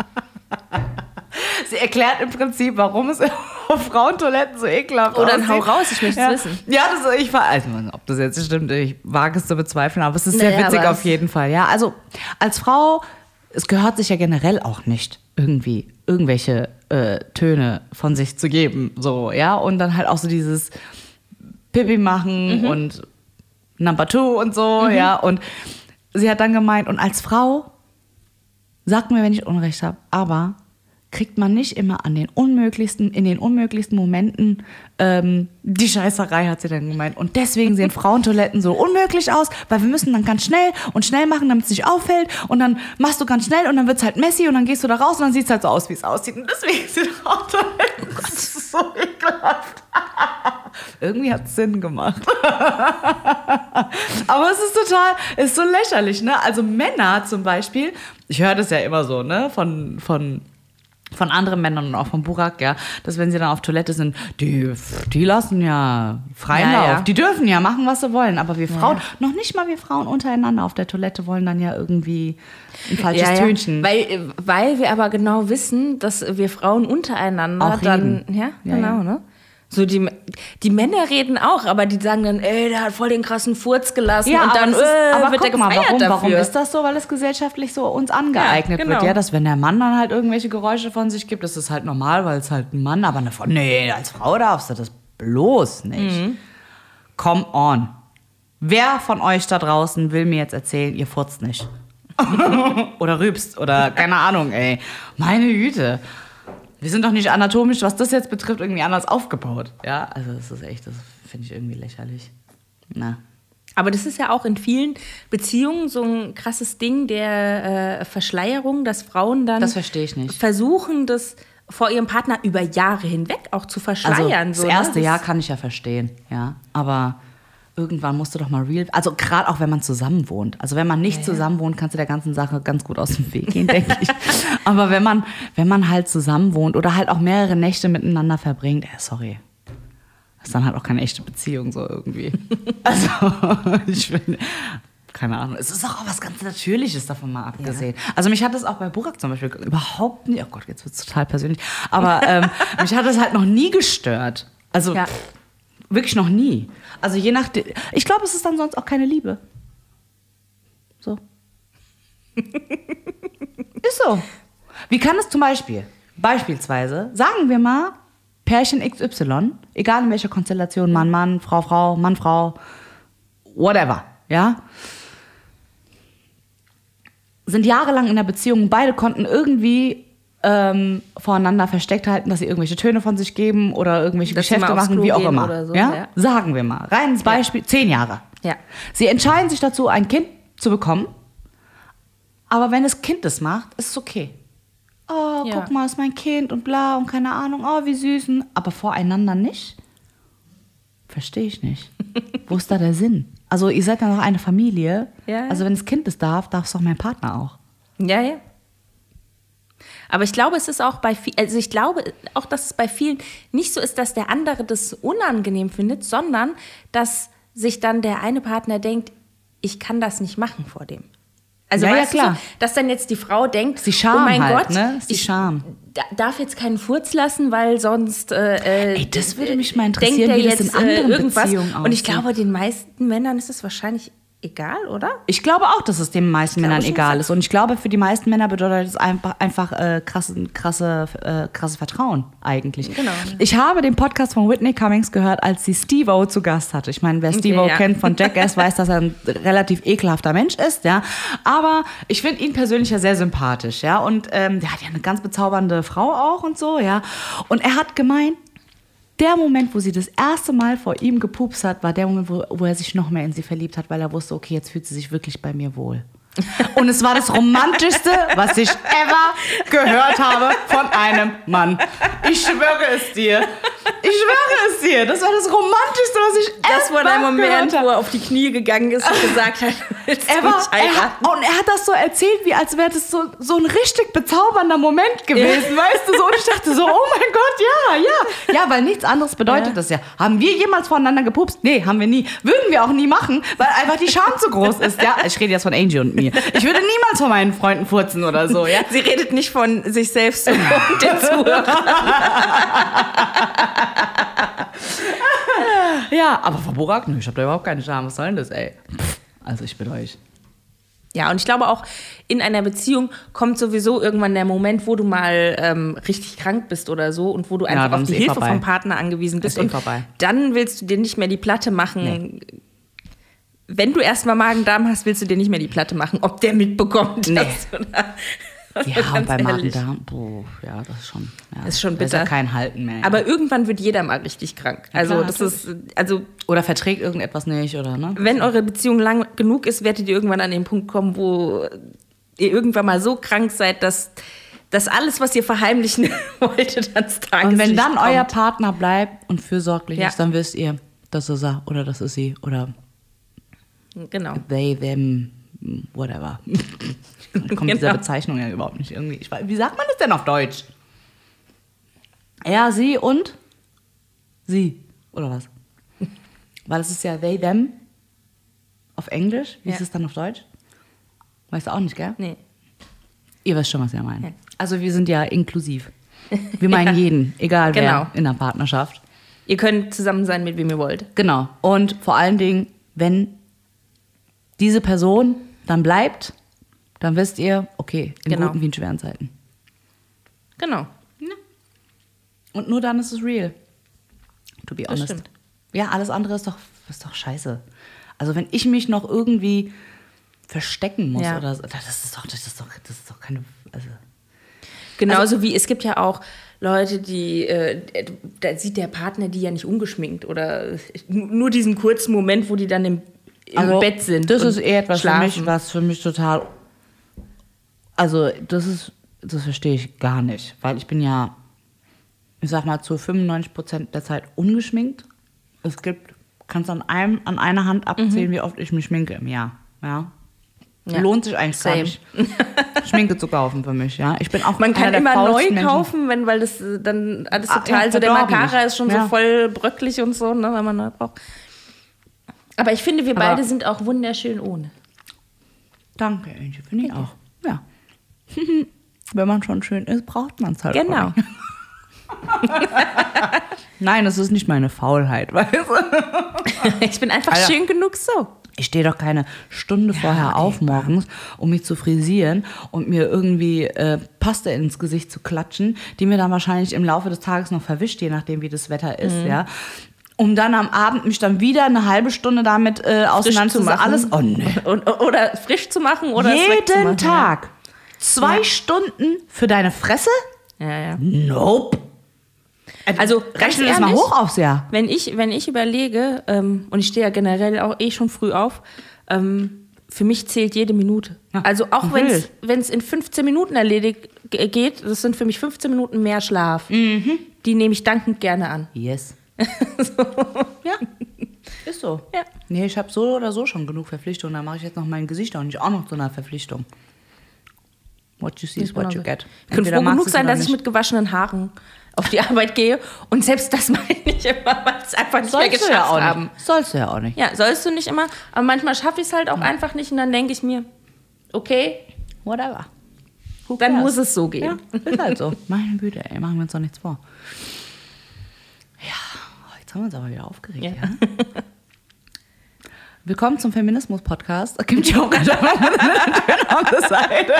Sie erklärt im Prinzip, warum es auf Frauentoiletten so ekelhaft Oh, dann aussieht. hau raus, ich möchte es ja. wissen. Ja, das, ich war, also, ob das jetzt stimmt, ich wage es zu bezweifeln, aber es ist Naja, sehr witzig aber auf jeden Fall. Ja, also als Frau es gehört sich ja generell auch nicht, irgendwie irgendwelche äh, Töne von sich zu geben. So, ja. Und dann halt auch so dieses Pipi machen mhm. und Number Two und so, mhm. ja. Und sie hat dann gemeint, und als Frau, sagt mir, wenn ich Unrecht habe, aber kriegt man nicht immer an den unmöglichsten, in den unmöglichsten Momenten ähm, die Scheißerei, hat sie dann gemeint. Und deswegen sehen Frauentoiletten so unmöglich aus, weil wir müssen dann ganz schnell und schnell machen, damit es nicht auffällt. Und dann machst du ganz schnell und dann wird es halt messy und dann gehst du da raus und dann sieht es halt so aus, wie es aussieht. Und deswegen sind Frauentoiletten, das ist so ekelhaft. Irgendwie hat es Sinn gemacht. Aber es ist total, ist so lächerlich, ne? Also Männer zum Beispiel, ich höre das ja immer so, ne, von, von von anderen Männern und auch von Burak, ja, dass wenn sie dann auf Toilette sind, die, die lassen ja freien ja, Lauf. ja. Die dürfen ja machen, was sie wollen. Aber wir Frauen, ja. noch nicht mal wir Frauen untereinander auf der Toilette wollen dann ja irgendwie ein falsches ja, ja. Tönchen. Weil, weil wir aber genau wissen, dass wir Frauen untereinander auch dann, reden. ja, Ja, genau, ja. ne? So die, die Männer reden auch, aber die sagen dann, ey, der hat voll den krassen Furz gelassen Ja, und dann aber, ist, äh, aber wird guck er mal, gefeiert warum, dafür. warum ist das so? Weil es gesellschaftlich so uns angeeignet Ja, genau. wird. Ja, dass wenn der Mann dann halt irgendwelche Geräusche von sich gibt, ist es halt normal, weil es halt ein Mann, aber eine Frau, nee, als Frau darfst du das bloß nicht. Mhm. Come on. Wer von euch da draußen will mir jetzt erzählen, ihr furzt nicht? Oder rübst oder keine Ahnung, ey. Meine Güte. Wir sind doch nicht anatomisch, was das jetzt betrifft, irgendwie anders aufgebaut. Ja, also das ist echt, das finde ich irgendwie lächerlich. Na. Aber das ist ja auch in vielen Beziehungen so ein krasses Ding der äh, Verschleierung, dass Frauen dann Das verstehe ich nicht. versuchen, das vor ihrem Partner über Jahre hinweg auch zu verschleiern. Also so, das erste ne? Jahr kann ich ja verstehen, ja. Aber irgendwann musst du doch mal real. Also gerade auch wenn man zusammen wohnt. Also wenn man nicht Ja, ja. zusammen wohnt, kannst du der ganzen Sache ganz gut aus dem Weg gehen, denke ich. Aber wenn man, wenn man halt zusammen wohnt oder halt auch mehrere Nächte miteinander verbringt, äh, sorry. Das ist dann halt auch keine echte Beziehung so irgendwie. Also ich finde. Keine Ahnung. Es ist auch was ganz Natürliches davon mal abgesehen. Ja. Also mich hat das auch bei Burak zum Beispiel überhaupt nie, oh Gott, jetzt wird es total persönlich, aber ähm, mich hat das halt noch nie gestört. Also Ja. wirklich noch nie. Also je nachdem, ich glaube, es ist dann sonst auch keine Liebe. So. Ist so. Wie kann es zum Beispiel, beispielsweise, sagen wir mal, Pärchen X Y, egal in welcher Konstellation, Mann, Mann, Frau, Frau, Mann, Frau, whatever, ja, sind jahrelang in der Beziehung, beide konnten irgendwie ähm, voreinander versteckt halten, dass sie irgendwelche Töne von sich geben oder irgendwelche Dass sie Geschäfte mal aufs machen, Klo wie auch gehen immer. oder so, ja? ja. Sagen wir mal, reines Beispiel, zehn Jahre. Ja. Sie entscheiden sich dazu, ein Kind zu bekommen, aber wenn das Kind das macht, ist es okay. Oh, Ja. guck mal, ist mein Kind und bla und keine Ahnung, oh, wie süß. Aber voreinander nicht? Verstehe ich nicht. Wo ist da der Sinn? Also ihr seid ja noch eine Familie. Ja. Also wenn das Kind es darf, darf es doch mein Partner auch. Ja, ja. Aber ich glaube, es ist auch bei viel, also ich glaube auch, dass es bei vielen nicht so ist, dass der andere das unangenehm findet, sondern dass sich dann der eine Partner denkt, ich kann das nicht machen vor dem. Also Ja, ja, weißt du, klar. so, dass dann jetzt die Frau denkt, Ist die Scham oh mein halt, Gott, ne? Ist die ich Scham. da- darf jetzt keinen Furz lassen, weil sonst äh, Ey, das würde mich mal denkt interessieren, er wie das in jetzt, äh, anderen irgendwas. Beziehungen Und ich aussieht. glaube, den meisten Männern ist es wahrscheinlich egal, oder? Ich glaube auch, dass es den meisten glaube Männern schon, egal dass- ist. Und ich glaube, für die meisten Männer bedeutet es einfach, einfach äh, krasse, krasse, äh, krasse Vertrauen eigentlich. Genau. Ich habe den Podcast von Whitney Cummings gehört, als sie Steve-O zu Gast hatte. Ich meine, wer Okay, Steve-O ja. kennt von Jackass, weiß, dass er ein relativ ekelhafter Mensch ist. Ja. Aber ich finde ihn persönlich ja sehr sympathisch. Ja. Und ähm, der hat ja eine ganz bezaubernde Frau auch und so. Ja. Und er hat gemeint, der Moment, wo sie das erste Mal vor ihm gepupst hat, war der Moment, wo, wo er sich noch mehr in sie verliebt hat, weil er wusste, okay, jetzt fühlt sie sich wirklich bei mir wohl. Und es war das Romantischste, was ich ever gehört habe von einem Mann. Ich schwöre es dir. Ich schwöre es dir. Das war das Romantischste, was ich Das ever war der Moment, gehört habe. wo er auf die Knie gegangen ist und gesagt hat, willst du Er war, mich er hat, heiraten? und er hat das so erzählt, wie als wäre das so, so ein richtig bezaubernder Moment gewesen, weißt du so. Und ich dachte so, oh mein Gott, ja, ja. Ja, weil nichts anderes bedeutet Ja. das ja. Haben wir jemals voneinander gepupst? Nee, haben wir nie. Würden wir auch nie machen, weil einfach die Scham zu groß ist. Ja, ich rede jetzt von Angie und mir. Ich würde niemals von meinen Freunden furzen oder so, ja. Sie redet nicht von sich selbst und den Zuhörern. Ja, aber von Burak, nö, ich habe da überhaupt keine Scham. Was soll denn das, ey? Pff, also ich bin euch. Ja, und ich glaube auch, in einer Beziehung kommt sowieso irgendwann der Moment, wo du mal ähm, richtig krank bist oder so und wo du einfach dann auf die ist eh Hilfe vorbei. vom Partner angewiesen bist. Ist eh Und vorbei. dann willst du dir nicht mehr die Platte machen. Nee. Wenn du erstmal Magen-Darm hast, willst du dir nicht mehr die Platte machen, ob der mitbekommt. Nee. Das, oder? Ja, Ganz und bei ehrlich. Magen-Darm, boah, ja, das ist schon, ja, Ist schon da ist ja bitter. kein Halten mehr. Aber irgendwann wird jeder mal richtig krank. Also klar, das ist, also oder verträgt irgendetwas nicht, oder, ne? wenn eure Beziehung lang genug ist, werdet ihr irgendwann an den Punkt kommen, wo ihr irgendwann mal so krank seid, dass, dass alles, was ihr verheimlichen wolltet, ans Tageslicht Und wenn dann kommt. euer Partner bleibt und fürsorglich Ja. ist, dann wisst ihr, das ist er oder das ist sie oder Genau. they, them, whatever. Ich komme dieser Genau. Bezeichnung ja überhaupt nicht irgendwie. Ich weiß, wie sagt man das denn auf Deutsch? Er, sie und sie. Oder was? Weil es ist ja they, them auf Englisch. Wie Ja. ist es dann auf Deutsch? Weißt du auch nicht, gell? Nee. Ihr wisst schon, was wir meinen. Ja. Also wir sind ja inklusiv. Wir meinen jeden, egal Genau. wer in der Partnerschaft. Ihr könnt zusammen sein, mit wem ihr wollt. Genau. Und vor allen Dingen, wenn diese Person dann bleibt, dann wisst ihr, okay, in Genau. guten wie in schweren Zeiten. Genau. Und nur dann ist es real. To be Das honest. stimmt. Ja, alles andere ist doch, ist doch scheiße. Also wenn ich mich noch irgendwie verstecken muss Ja. oder so, das ist doch, das ist doch, das ist doch keine. Also, Genauso wie es gibt ja auch Leute, die, äh, da sieht der Partner die ja nicht ungeschminkt oder nur diesen kurzen Moment, wo die dann im, im also, Bett sind. Das und ist eher etwas für schlafen. mich, was für mich total. Also, das ist, das verstehe ich gar nicht. Weil ich bin ja, ich sag mal, zu fünfundneunzig Prozent der Zeit ungeschminkt. Es gibt, kannst an einem, an einer Hand abzählen, wie oft ich mich schminke im Jahr. Ja. Ja. Lohnt sich eigentlich gar Same. nicht, Schminke zu kaufen für mich. Ja. Ich bin auch Man kann einer der immer neu faulsten Menschen. kaufen, wenn, weil das äh, dann alles Ah, total ja, so, der verdorben Mascara ist. ist schon Ja. so voll bröcklig und so, ne, wenn man neu braucht. Aber ich finde, wir Aber- beide sind auch wunderschön ohne. Danke, Angie, finde ich auch. Ja. Wenn man schon schön ist, braucht man es halt Genau. auch nicht. Nein, das ist nicht meine Faulheit, weißt du? Ich bin einfach Alter. schön genug so. Ich stehe doch keine Stunde vorher auf morgens, um mich zu frisieren und mir irgendwie äh, Paste ins Gesicht zu klatschen, die mir dann wahrscheinlich im Laufe des Tages noch verwischt, je nachdem, wie das Wetter ist, Mhm. ja. Um dann am Abend mich dann wieder eine halbe Stunde damit äh, auseinanderzusetzen. Alles, oh nee. Und, oder frisch zu machen oder es wegzumachen. Jeden Tag. Zwei Ja. Stunden für deine Fresse? Ja, ja. Nope. Also, ganz rechne das mal ehrlich, hoch aufs Jahr. Wenn ich, wenn ich überlege, ähm, und ich stehe ja generell auch eh schon früh auf, ähm, für mich zählt jede Minute. Ja, Also auch wild. wenn es in fünfzehn Minuten erledigt ge- geht, das sind für mich fünfzehn Minuten mehr Schlaf. Mhm. Die nehme ich dankend gerne an. Yes. Ja, ist so. Ja. Nee, ich habe so oder so schon genug Verpflichtungen. Da mache ich jetzt noch mein Gesicht auch nicht auch noch zu einer Verpflichtung. What you see is what you get. Ich kann Entweder froh magst genug du's sein, oder dass ich nicht. mit gewaschenen Haaren auf die Arbeit gehe. Und selbst das mache ich nicht immer, weil es einfach nicht mehr Sollst du geschafft ja auch haben. nicht. Sollst du ja auch nicht. Ja, sollst du nicht immer. Aber manchmal schaffe ich es halt auch einfach nicht. Und dann denke ich mir, okay, Whatever. Who dann cares? muss es so Ja, gehen. ist halt so. Meine Güte, ey, machen wir uns doch nichts vor. Ja, oh, jetzt haben wir uns aber wieder aufgeregt, Ja. ja? Willkommen zum Feminismus-Podcast. Da gibt es ja auch gerade auf der Seite.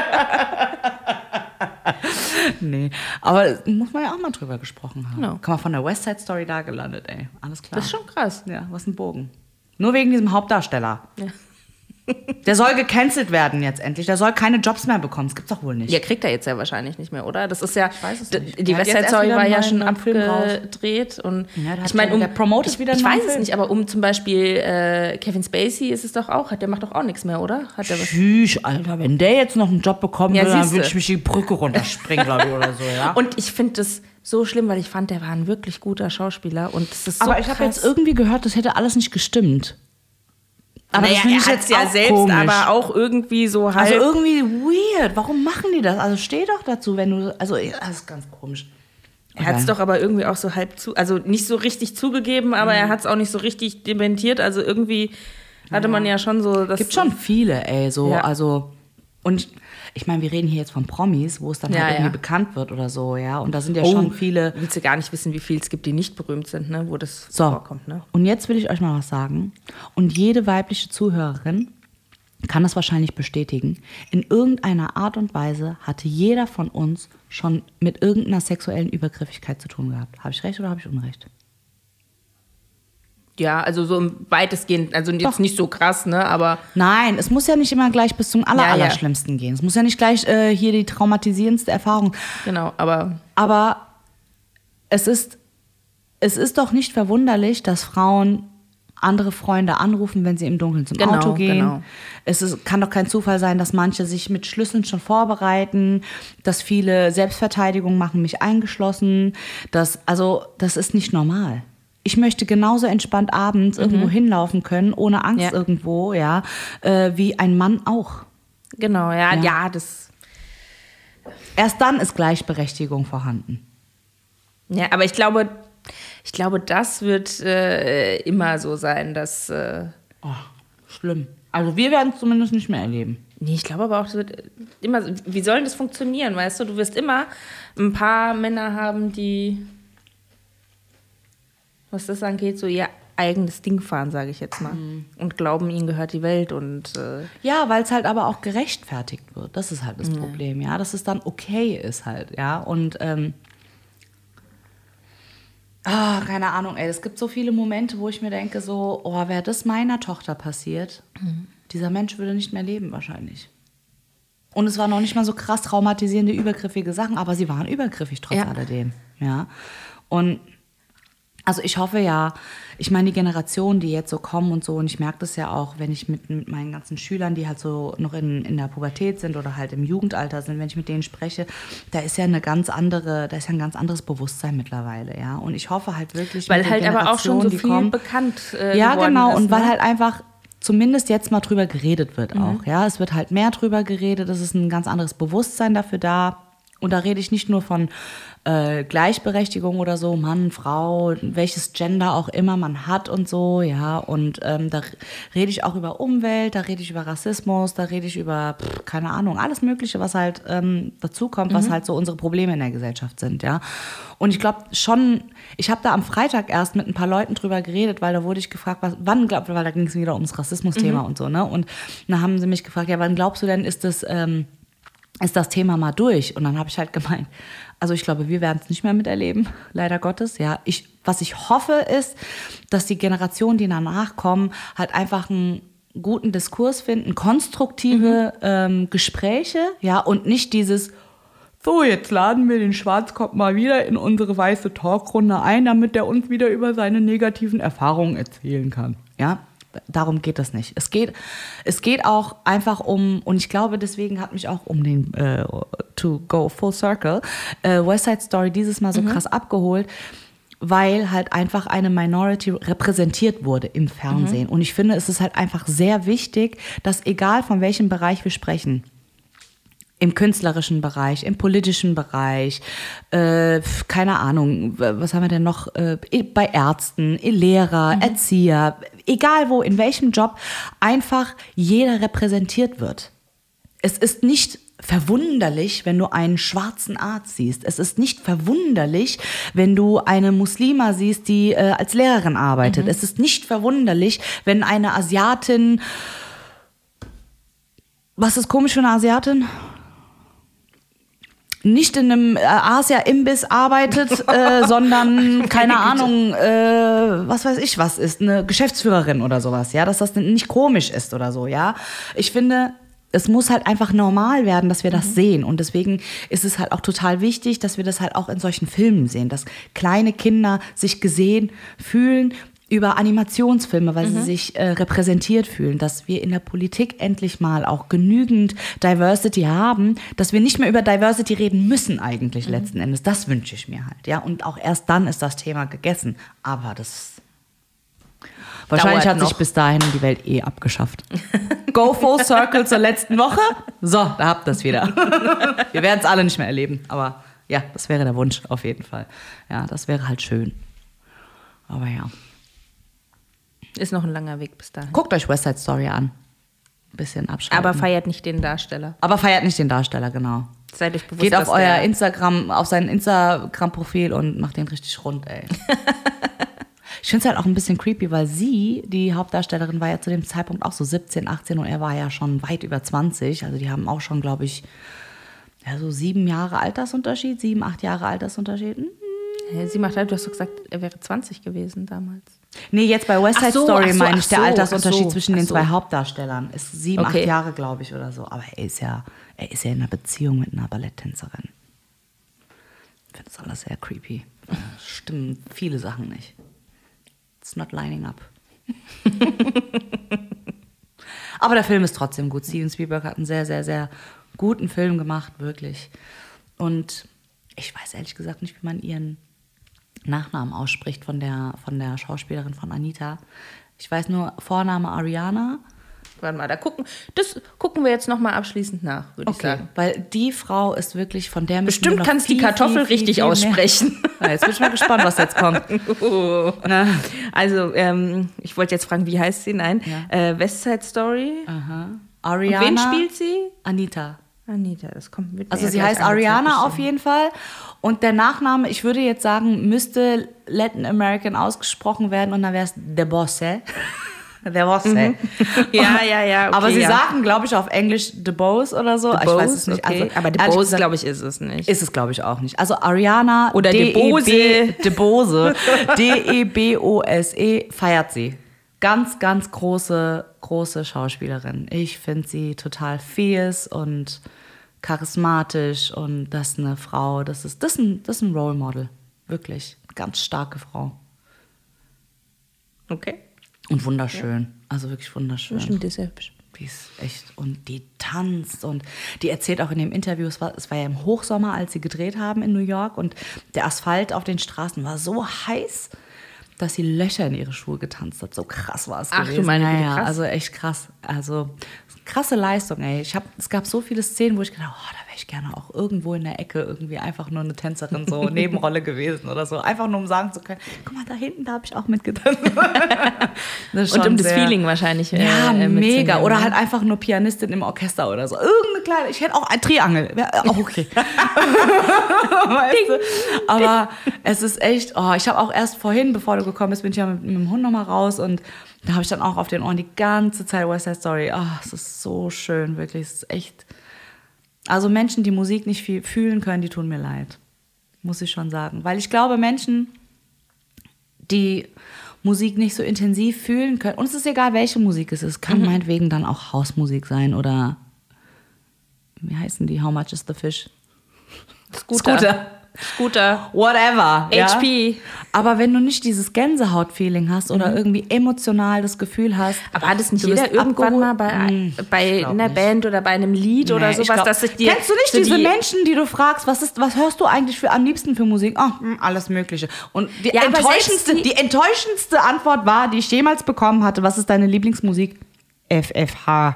Nee, aber muss man ja auch mal drüber gesprochen haben. Genau. Kann man von der West Side Story da gelandet, ey. Alles klar. Das ist schon krass. Ja, was ein Bogen. Nur wegen diesem Hauptdarsteller. Ja. Der soll gecancelt werden jetzt endlich. Der soll keine Jobs mehr bekommen. Das gibt's doch wohl nicht. Ja, kriegt er jetzt ja wahrscheinlich nicht mehr, oder? Das ist ja, weiß es d- nicht. die Der hat West jetzt Side erst Story wieder war einen ja neuen- schon neuen Film raus. abgedreht und Ja, der hat ich meine, schon- um, der promotet ich, wieder einen ich neuen weiß es Film. nicht, aber um zum Beispiel äh, Kevin Spacey ist es doch auch, hat der macht doch auch nichts mehr, oder? Hat der was? Tschüss, Alter, wenn der jetzt noch einen Job bekommen Ja, würde, dann siehste. würde ich mich die Brücke runterspringen, glaube ich, oder so, ja. Und ich finde das so schlimm, weil ich fand, der war ein wirklich guter Schauspieler und das ist so aber ich habe krass. jetzt irgendwie gehört, das hätte alles nicht gestimmt. Aber naja, das finde er ich hat jetzt ja auch selbst, komisch. aber auch irgendwie so halt. Also irgendwie weird. Warum machen die das? Also steh doch dazu, wenn du... Also ja, das ist ganz komisch. Er hat es doch aber irgendwie auch so halb zu, also nicht so richtig zugegeben, aber Mhm. er hat es auch nicht so richtig dementiert. Also irgendwie hatte man ja schon so das. Gibt schon viele, ey, so, Ja. also... Und ich meine, wir reden hier jetzt von Promis, wo es dann Ja, halt irgendwie ja. bekannt wird oder so, ja. Und da sind ja Oh, schon viele... Willst du gar nicht wissen, wie viel es gibt, die nicht berühmt sind, ne? Wo das So, vorkommt, ne? und jetzt will ich euch mal was sagen. Und jede weibliche Zuhörerin kann das wahrscheinlich bestätigen. In irgendeiner Art und Weise hatte jeder von uns schon mit irgendeiner sexuellen Übergriffigkeit zu tun gehabt. Habe ich recht oder habe ich Unrecht? Ja, also so weitestgehend, also jetzt Doch. nicht so krass, ne, aber... Nein, es muss ja nicht immer gleich bis zum aller, Ja, ja. Allerschlimmsten gehen. Es muss ja nicht gleich äh, hier die traumatisierendste Erfahrung. Genau, aber... Aber es ist, es ist doch nicht verwunderlich, dass Frauen andere Freunde anrufen, wenn sie im Dunkeln zum Genau, Auto gehen. genau. Es ist, kann doch kein Zufall sein, dass manche sich mit Schlüsseln schon vorbereiten, dass viele Selbstverteidigung machen, mich eingeschlossen. Dass, also das ist nicht normal. Ich möchte genauso entspannt abends mhm. irgendwo hinlaufen können, ohne Angst Ja. irgendwo, ja, äh, wie ein Mann auch. Genau, ja, Ja. ja, das... Erst dann ist Gleichberechtigung vorhanden. Ja, aber ich glaube, ich glaube, das wird äh, immer so sein, dass... Äh, Oh, schlimm. Also wir werden es zumindest nicht mehr erleben. Nee, ich glaube aber auch, das wird immer, wie soll denn das funktionieren, weißt du? Du wirst immer ein paar Männer haben, die, was das angeht, so ihr eigenes Ding fahren, sage ich jetzt mal. Mhm. Und glauben, ihnen gehört die Welt und... Äh Ja, weil es halt aber auch gerechtfertigt wird. Das ist halt das ja. Problem, ja. Dass es dann okay ist halt, ja. Und, ähm, ah, keine Ahnung, ey. Es gibt so viele Momente, wo ich mir denke so, oh, wäre das meiner Tochter passiert, mhm. dieser Mensch würde nicht mehr leben wahrscheinlich. Und es waren noch nicht mal so krass traumatisierende, übergriffige Sachen, aber sie waren übergriffig trotz ja. alledem, ja. Und also ich hoffe ja, ich meine, die Generationen, die jetzt so kommen und so, und ich merke das ja auch, wenn ich mit, mit meinen ganzen Schülern, die halt so noch in, in der Pubertät sind oder halt im Jugendalter sind, wenn ich mit denen spreche, da ist ja eine ganz andere, da ist ja ein ganz anderes Bewusstsein mittlerweile, ja. Und ich hoffe halt wirklich, weil mit halt den aber auch schon so die viel kommen, bekannt äh, ja, geworden genau, ist, und weil ne? halt einfach zumindest jetzt mal drüber geredet wird auch, mhm. ja. Es wird halt mehr drüber geredet, es ist ein ganz anderes Bewusstsein dafür da. Und da rede ich nicht nur von äh, Gleichberechtigung oder so, Mann, Frau, welches Gender auch immer man hat und so, ja. Und ähm, da rede ich auch über Umwelt, da rede ich über Rassismus, da rede ich über, pff, keine Ahnung, alles Mögliche, was halt ähm, dazukommt, mhm. was halt so unsere Probleme in der Gesellschaft sind, ja. Und ich glaube schon, ich habe da am Freitag erst mit ein paar Leuten drüber geredet, weil da wurde ich gefragt, was, wann glaubt, weil da ging es wieder ums Rassismus-Thema mhm. und so, ne. Und dann haben sie mich gefragt, ja, wann glaubst du denn, ist das... Ähm, ist das Thema mal durch. Und dann habe ich halt gemeint, also ich glaube, wir werden es nicht mehr miterleben, leider Gottes. Ja, ich, was ich hoffe ist, dass die Generationen, die danach kommen, halt einfach einen guten Diskurs finden, konstruktive mhm. ähm, Gespräche, ja, und nicht dieses, so, jetzt laden wir den Schwarzkopf mal wieder in unsere weiße Talkrunde ein, damit er uns wieder über seine negativen Erfahrungen erzählen kann. Ja, darum geht das nicht. Es geht, es geht auch einfach um, und ich glaube, deswegen hat mich auch um den, äh, to go full circle, äh, West Side Story dieses Mal so mhm. krass abgeholt, weil halt einfach eine Minority repräsentiert wurde im Fernsehen. Mhm. Und ich finde, es ist halt einfach sehr wichtig, dass egal von welchem Bereich wir sprechen, im künstlerischen Bereich, im politischen Bereich, äh, keine Ahnung, was haben wir denn noch, äh, bei Ärzten, Lehrer, mhm. Erzieher, egal wo, in welchem Job, einfach jeder repräsentiert wird. Es ist nicht verwunderlich, wenn du einen schwarzen Arzt siehst. Es ist nicht verwunderlich, wenn du eine Muslima siehst, die äh, als Lehrerin arbeitet. Mhm. Es ist nicht verwunderlich, wenn eine Asiatin, was ist komisch für eine Asiatin? Nicht in einem Asia-Imbiss arbeitet, äh, sondern, keine Ahnung, äh, was weiß ich was ist, eine Geschäftsführerin oder sowas, ja, dass das nicht komisch ist oder so, ja. Ich finde, es muss halt einfach normal werden, dass wir das mhm. sehen. Und deswegen ist es halt auch total wichtig, dass wir das halt auch in solchen Filmen sehen, dass kleine Kinder sich gesehen fühlen über Animationsfilme, weil mhm. sie sich äh, repräsentiert fühlen, dass wir in der Politik endlich mal auch genügend Diversity haben, dass wir nicht mehr über Diversity reden müssen eigentlich mhm. letzten Endes. Das wünsche ich mir halt, ja. Und auch erst dann ist das Thema gegessen. Aber das wahrscheinlich hat noch. sich bis dahin die Welt eh abgeschafft. Go full circle zur letzten Woche. So, da habt ihr es wieder. Wir werden es alle nicht mehr erleben. Aber ja, das wäre der Wunsch auf jeden Fall. Ja, das wäre halt schön. Aber ja. Ist noch ein langer Weg bis dahin. Guckt euch West Side Story an. Ein bisschen abschalten. Aber feiert nicht den Darsteller. Aber feiert nicht den Darsteller, genau. Seid euch bewusst, Geht auf euer Instagram, auf sein Instagram-Profil und macht den richtig rund, ey. Ich finde es halt auch ein bisschen creepy, weil sie, die Hauptdarstellerin, war ja zu dem Zeitpunkt auch so siebzehn, achtzehn und er war ja schon weit über zwanzig. Also die haben auch schon, glaube ich, ja, so sieben Jahre Altersunterschied, sieben, acht Jahre Altersunterschied. Hm. Hey, sie macht halt, du hast doch gesagt, er wäre zwanzig gewesen damals. Nee, jetzt bei West Side Ach so, Story ach so, meine ich, ach der so, Altersunterschied ach so, zwischen ach den so. zwei Hauptdarstellern ist sieben, Okay. acht Jahre, glaube ich, oder so. Aber er ist ja, er ist ja in einer Beziehung mit einer Balletttänzerin. Ich finde das alles sehr creepy. Da stimmen viele Sachen nicht. It's not lining up. Aber der Film ist trotzdem gut. Steven Spielberg hat einen sehr, sehr, sehr guten Film gemacht, wirklich. Und ich weiß ehrlich gesagt nicht, wie man ihren Nachnamen ausspricht von der, von der Schauspielerin von Anita. Ich weiß nur, Vorname Ariana. Warte mal, da gucken, das gucken wir jetzt nochmal abschließend nach, würde ich sagen. Weil die Frau ist wirklich von der... müssen wir Bestimmt noch kannst du die viel, Kartoffel viel, viel, richtig viel mehr- aussprechen. Ja, jetzt bin ich mal gespannt, was jetzt kommt. Na. Also, ähm, ich wollte jetzt fragen, wie heißt sie? Nein. Ja. Äh, West Side Story. Aha. Und Ariana. wen spielt sie? Anita. Anita, das kommt mit. Also mir sie gleich heißt angezeigt Ariana auf bestimmt. jeden Fall. Und der Nachname, ich würde jetzt sagen, müsste Latin American ausgesprochen werden und dann wäre es De Bosse. De Bosse. Ja, ja, ja. Okay, Aber sie ja. sagen, glaube ich, auf Englisch De Bose oder so. ich weiß es nicht. Okay. Also, aber De ehrlich Bose, gesagt, glaube ich, ist es nicht. ist es, glaube ich, auch nicht. Also Ariana Oder De Bose. De Bose. D E B O S E feiert sie. Ganz, ganz große, große Schauspielerin. Ich finde sie total fierce und charismatisch und das ist eine Frau, das ist, das ist ein, das ist ein Role Model. Wirklich. Ganz starke Frau. Okay. Und wunderschön. Also wirklich wunderschön. Stimmt, ist ja hübsch. Die ist echt, und die tanzt und die erzählt auch in dem Interview, es war, es war ja im Hochsommer, als sie gedreht haben in New York und der Asphalt auf den Straßen war so heiß, dass sie Löcher in ihre Schuhe getanzt hat. So krass war es Ach, gewesen. du meine Güte, ja, krass. also echt krass. Also krasse Leistung, ey. Ich hab, es gab so viele Szenen, wo ich gedacht habe, oh, da wäre ich gerne auch irgendwo in der Ecke irgendwie einfach nur eine Tänzerin, so Nebenrolle gewesen oder so. Einfach nur, um sagen zu können, guck mal, da hinten, da habe ich auch mitgetanzt. Das ist Und schon um das sehr- Feeling wahrscheinlich. äh, ja, äh, mega. mitzunehmen, Oder ne? halt einfach nur Pianistin im Orchester oder so. Irgendeine kleine, ich hätte auch ein Triangel. Wäre auch okay. Weißt du? Aber es ist echt, oh, ich habe auch erst vorhin, bevor du gekommen bist, bin ich ja mit, mit dem Hund nochmal raus und da habe ich dann auch auf den Ohren die ganze Zeit West Side Story. Oh, es ist so schön, wirklich. Es ist echt. Also Menschen, die Musik nicht viel fühlen können, die tun mir leid. Muss ich schon sagen. Weil ich glaube, Menschen, die Musik nicht so intensiv fühlen können, und es ist egal, welche Musik es ist, kann Mhm. meinetwegen dann auch Hausmusik sein oder wie heißen die? How much is the fish? Scooter. Scooter. Scooter. Whatever. Ja? H P. Aber wenn du nicht dieses Gänsehaut-Feeling hast oder irgendwie emotional das Gefühl hast. Aber hat es nicht du jeder bist irgendwann abgeholt? mal bei, Hm, bei ich glaub einer nicht. Band oder bei einem Lied oder Nee, ich sowas, glaub- dass sich dir... Kennst du nicht so diese die- Menschen, die du fragst, was, ist, was hörst du eigentlich für am liebsten für Musik? Oh, hm, alles Mögliche. Und die, Ja, aber enttäuschendste, selbst die- die enttäuschendste Antwort war, die ich jemals bekommen hatte, was ist deine Lieblingsmusik? F F H.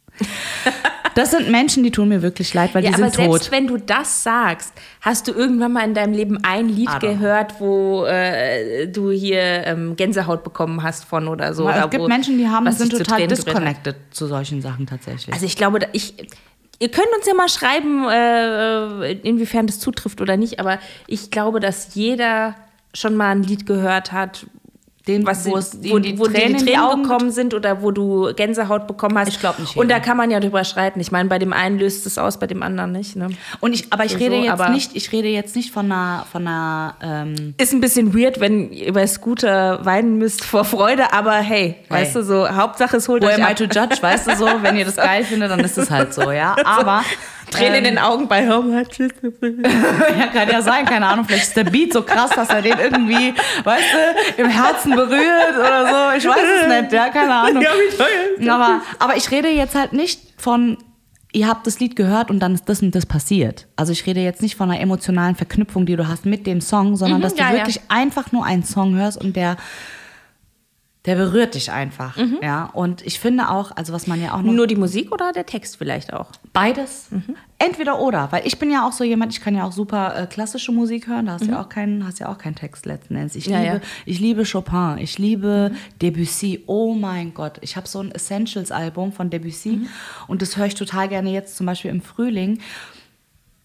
Das sind Menschen, die tun mir wirklich leid, weil Ja, die aber sind selbst tot. wenn du das sagst, hast du irgendwann mal in deinem Leben ein Lied I don't gehört, wo äh, du hier ähm, Gänsehaut bekommen hast von oder so. Weil oder es gibt wo, Menschen, die haben, was sind dich zu total Tränen gerührt hat. disconnected zu solchen Sachen tatsächlich. Also ich glaube, da- ich, ihr könnt uns ja mal schreiben, äh, inwiefern das zutrifft oder nicht, aber ich glaube, dass jeder schon mal ein Lied gehört hat, Den, was wo wo, es wo, ihm die wo dir Tränen die in die Tränen Augen gekommen sind oder wo du Gänsehaut bekommen hast. Ich glaub nicht Und da jeder. kann man ja drüber streiten. Ich meine, bei dem einen löst es aus, bei dem anderen nicht. Ne? Und ich, aber ich So, rede so, jetzt aber- nicht, ich rede jetzt nicht von einer, von einer ähm, Ist ein bisschen weird, wenn ihr bei Scooter weinen müsst vor Freude, aber hey, weißt du, so Hauptsache es holt Who euch am I ab. to judge, weißt du so, wenn ihr das geil findet, dann ist es halt so, ja. Aber Tränen in ähm, den Augen bei How much is the fish? ja, kann ja sein, keine Ahnung, vielleicht ist der Beat so krass, dass er den irgendwie, weißt du, im Herzen berührt oder so. Ich weiß es nicht, ja, keine Ahnung. Ja, wie teuer. Aber, aber ich rede jetzt halt nicht von, ihr habt das Lied gehört und dann ist das und das passiert. Also ich rede jetzt nicht von einer emotionalen Verknüpfung, die du hast mit dem Song, sondern Mhm, dass du ja, ja. wirklich einfach nur einen Song hörst und der, der berührt dich einfach. Mhm. Ja, und ich finde auch, also was man ja auch noch... Nur die Musik oder der Text vielleicht auch? Beides. Mhm. Entweder oder, weil ich bin ja auch so jemand, ich kann ja auch super äh, klassische Musik hören, da hast du ja auch keinen, hast ja auch keinen Text letzten Endes. Ich Mhm. Ja, liebe, ja. ich liebe Chopin, ich liebe Debussy. Oh mein Gott, ich habe so ein Essentials-Album von Debussy Mhm. und das höre ich total gerne jetzt zum Beispiel im Frühling.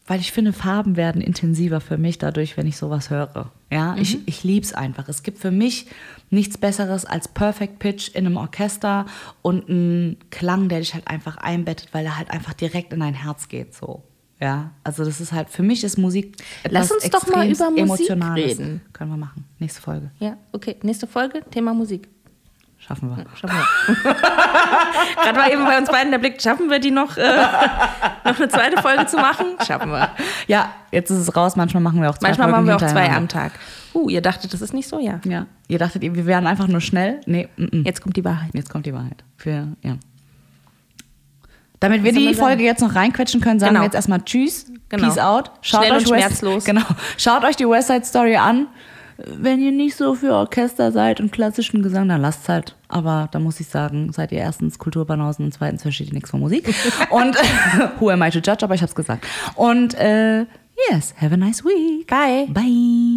weil ich finde, Farben werden intensiver für mich dadurch, wenn ich sowas höre. Ja, mhm. ich, ich liebe es einfach. Es gibt für mich nichts Besseres als Perfect Pitch in einem Orchester und einen Klang, der dich halt einfach einbettet, weil er halt einfach direkt in dein Herz geht, so. Ja, also das ist halt, für mich ist Musik etwas Lass uns doch mal über Musik Emotionales. reden. Können wir machen. Nächste Folge. Ja, okay. Nächste Folge, Thema Musik. Schaffen wir. Schaffen wir. Gerade war eben bei uns beiden der Blick, schaffen wir die noch, äh, noch eine zweite Folge zu machen? Schaffen wir. Ja, jetzt ist es raus. Manchmal machen wir auch zwei Manchmal Folgen machen wir auch zwei hintereinander. am Tag. Uh, ihr dachtet, das ist nicht so, ja. Ja, ihr dachtet, wir wären einfach nur schnell. Nee, m -m. Jetzt kommt die Wahrheit. Jetzt kommt die Wahrheit. Für, ja. Damit wir Was soll die man sagen? Folge jetzt noch reinquetschen können, sagen Genau. wir jetzt erstmal Tschüss, Genau. Peace out. Schaut Schnell euch und West, schmerzlos. Genau. Schaut euch die West Side Story an. Wenn ihr nicht so für Orchester seid und klassischen Gesang, dann lasst es halt. Aber da muss ich sagen, seid ihr erstens Kulturbanausen und zweitens versteht ihr nichts von Musik. Und who am I to judge? Aber ich hab's gesagt. Und äh, yes, have a nice week. Bye. Bye.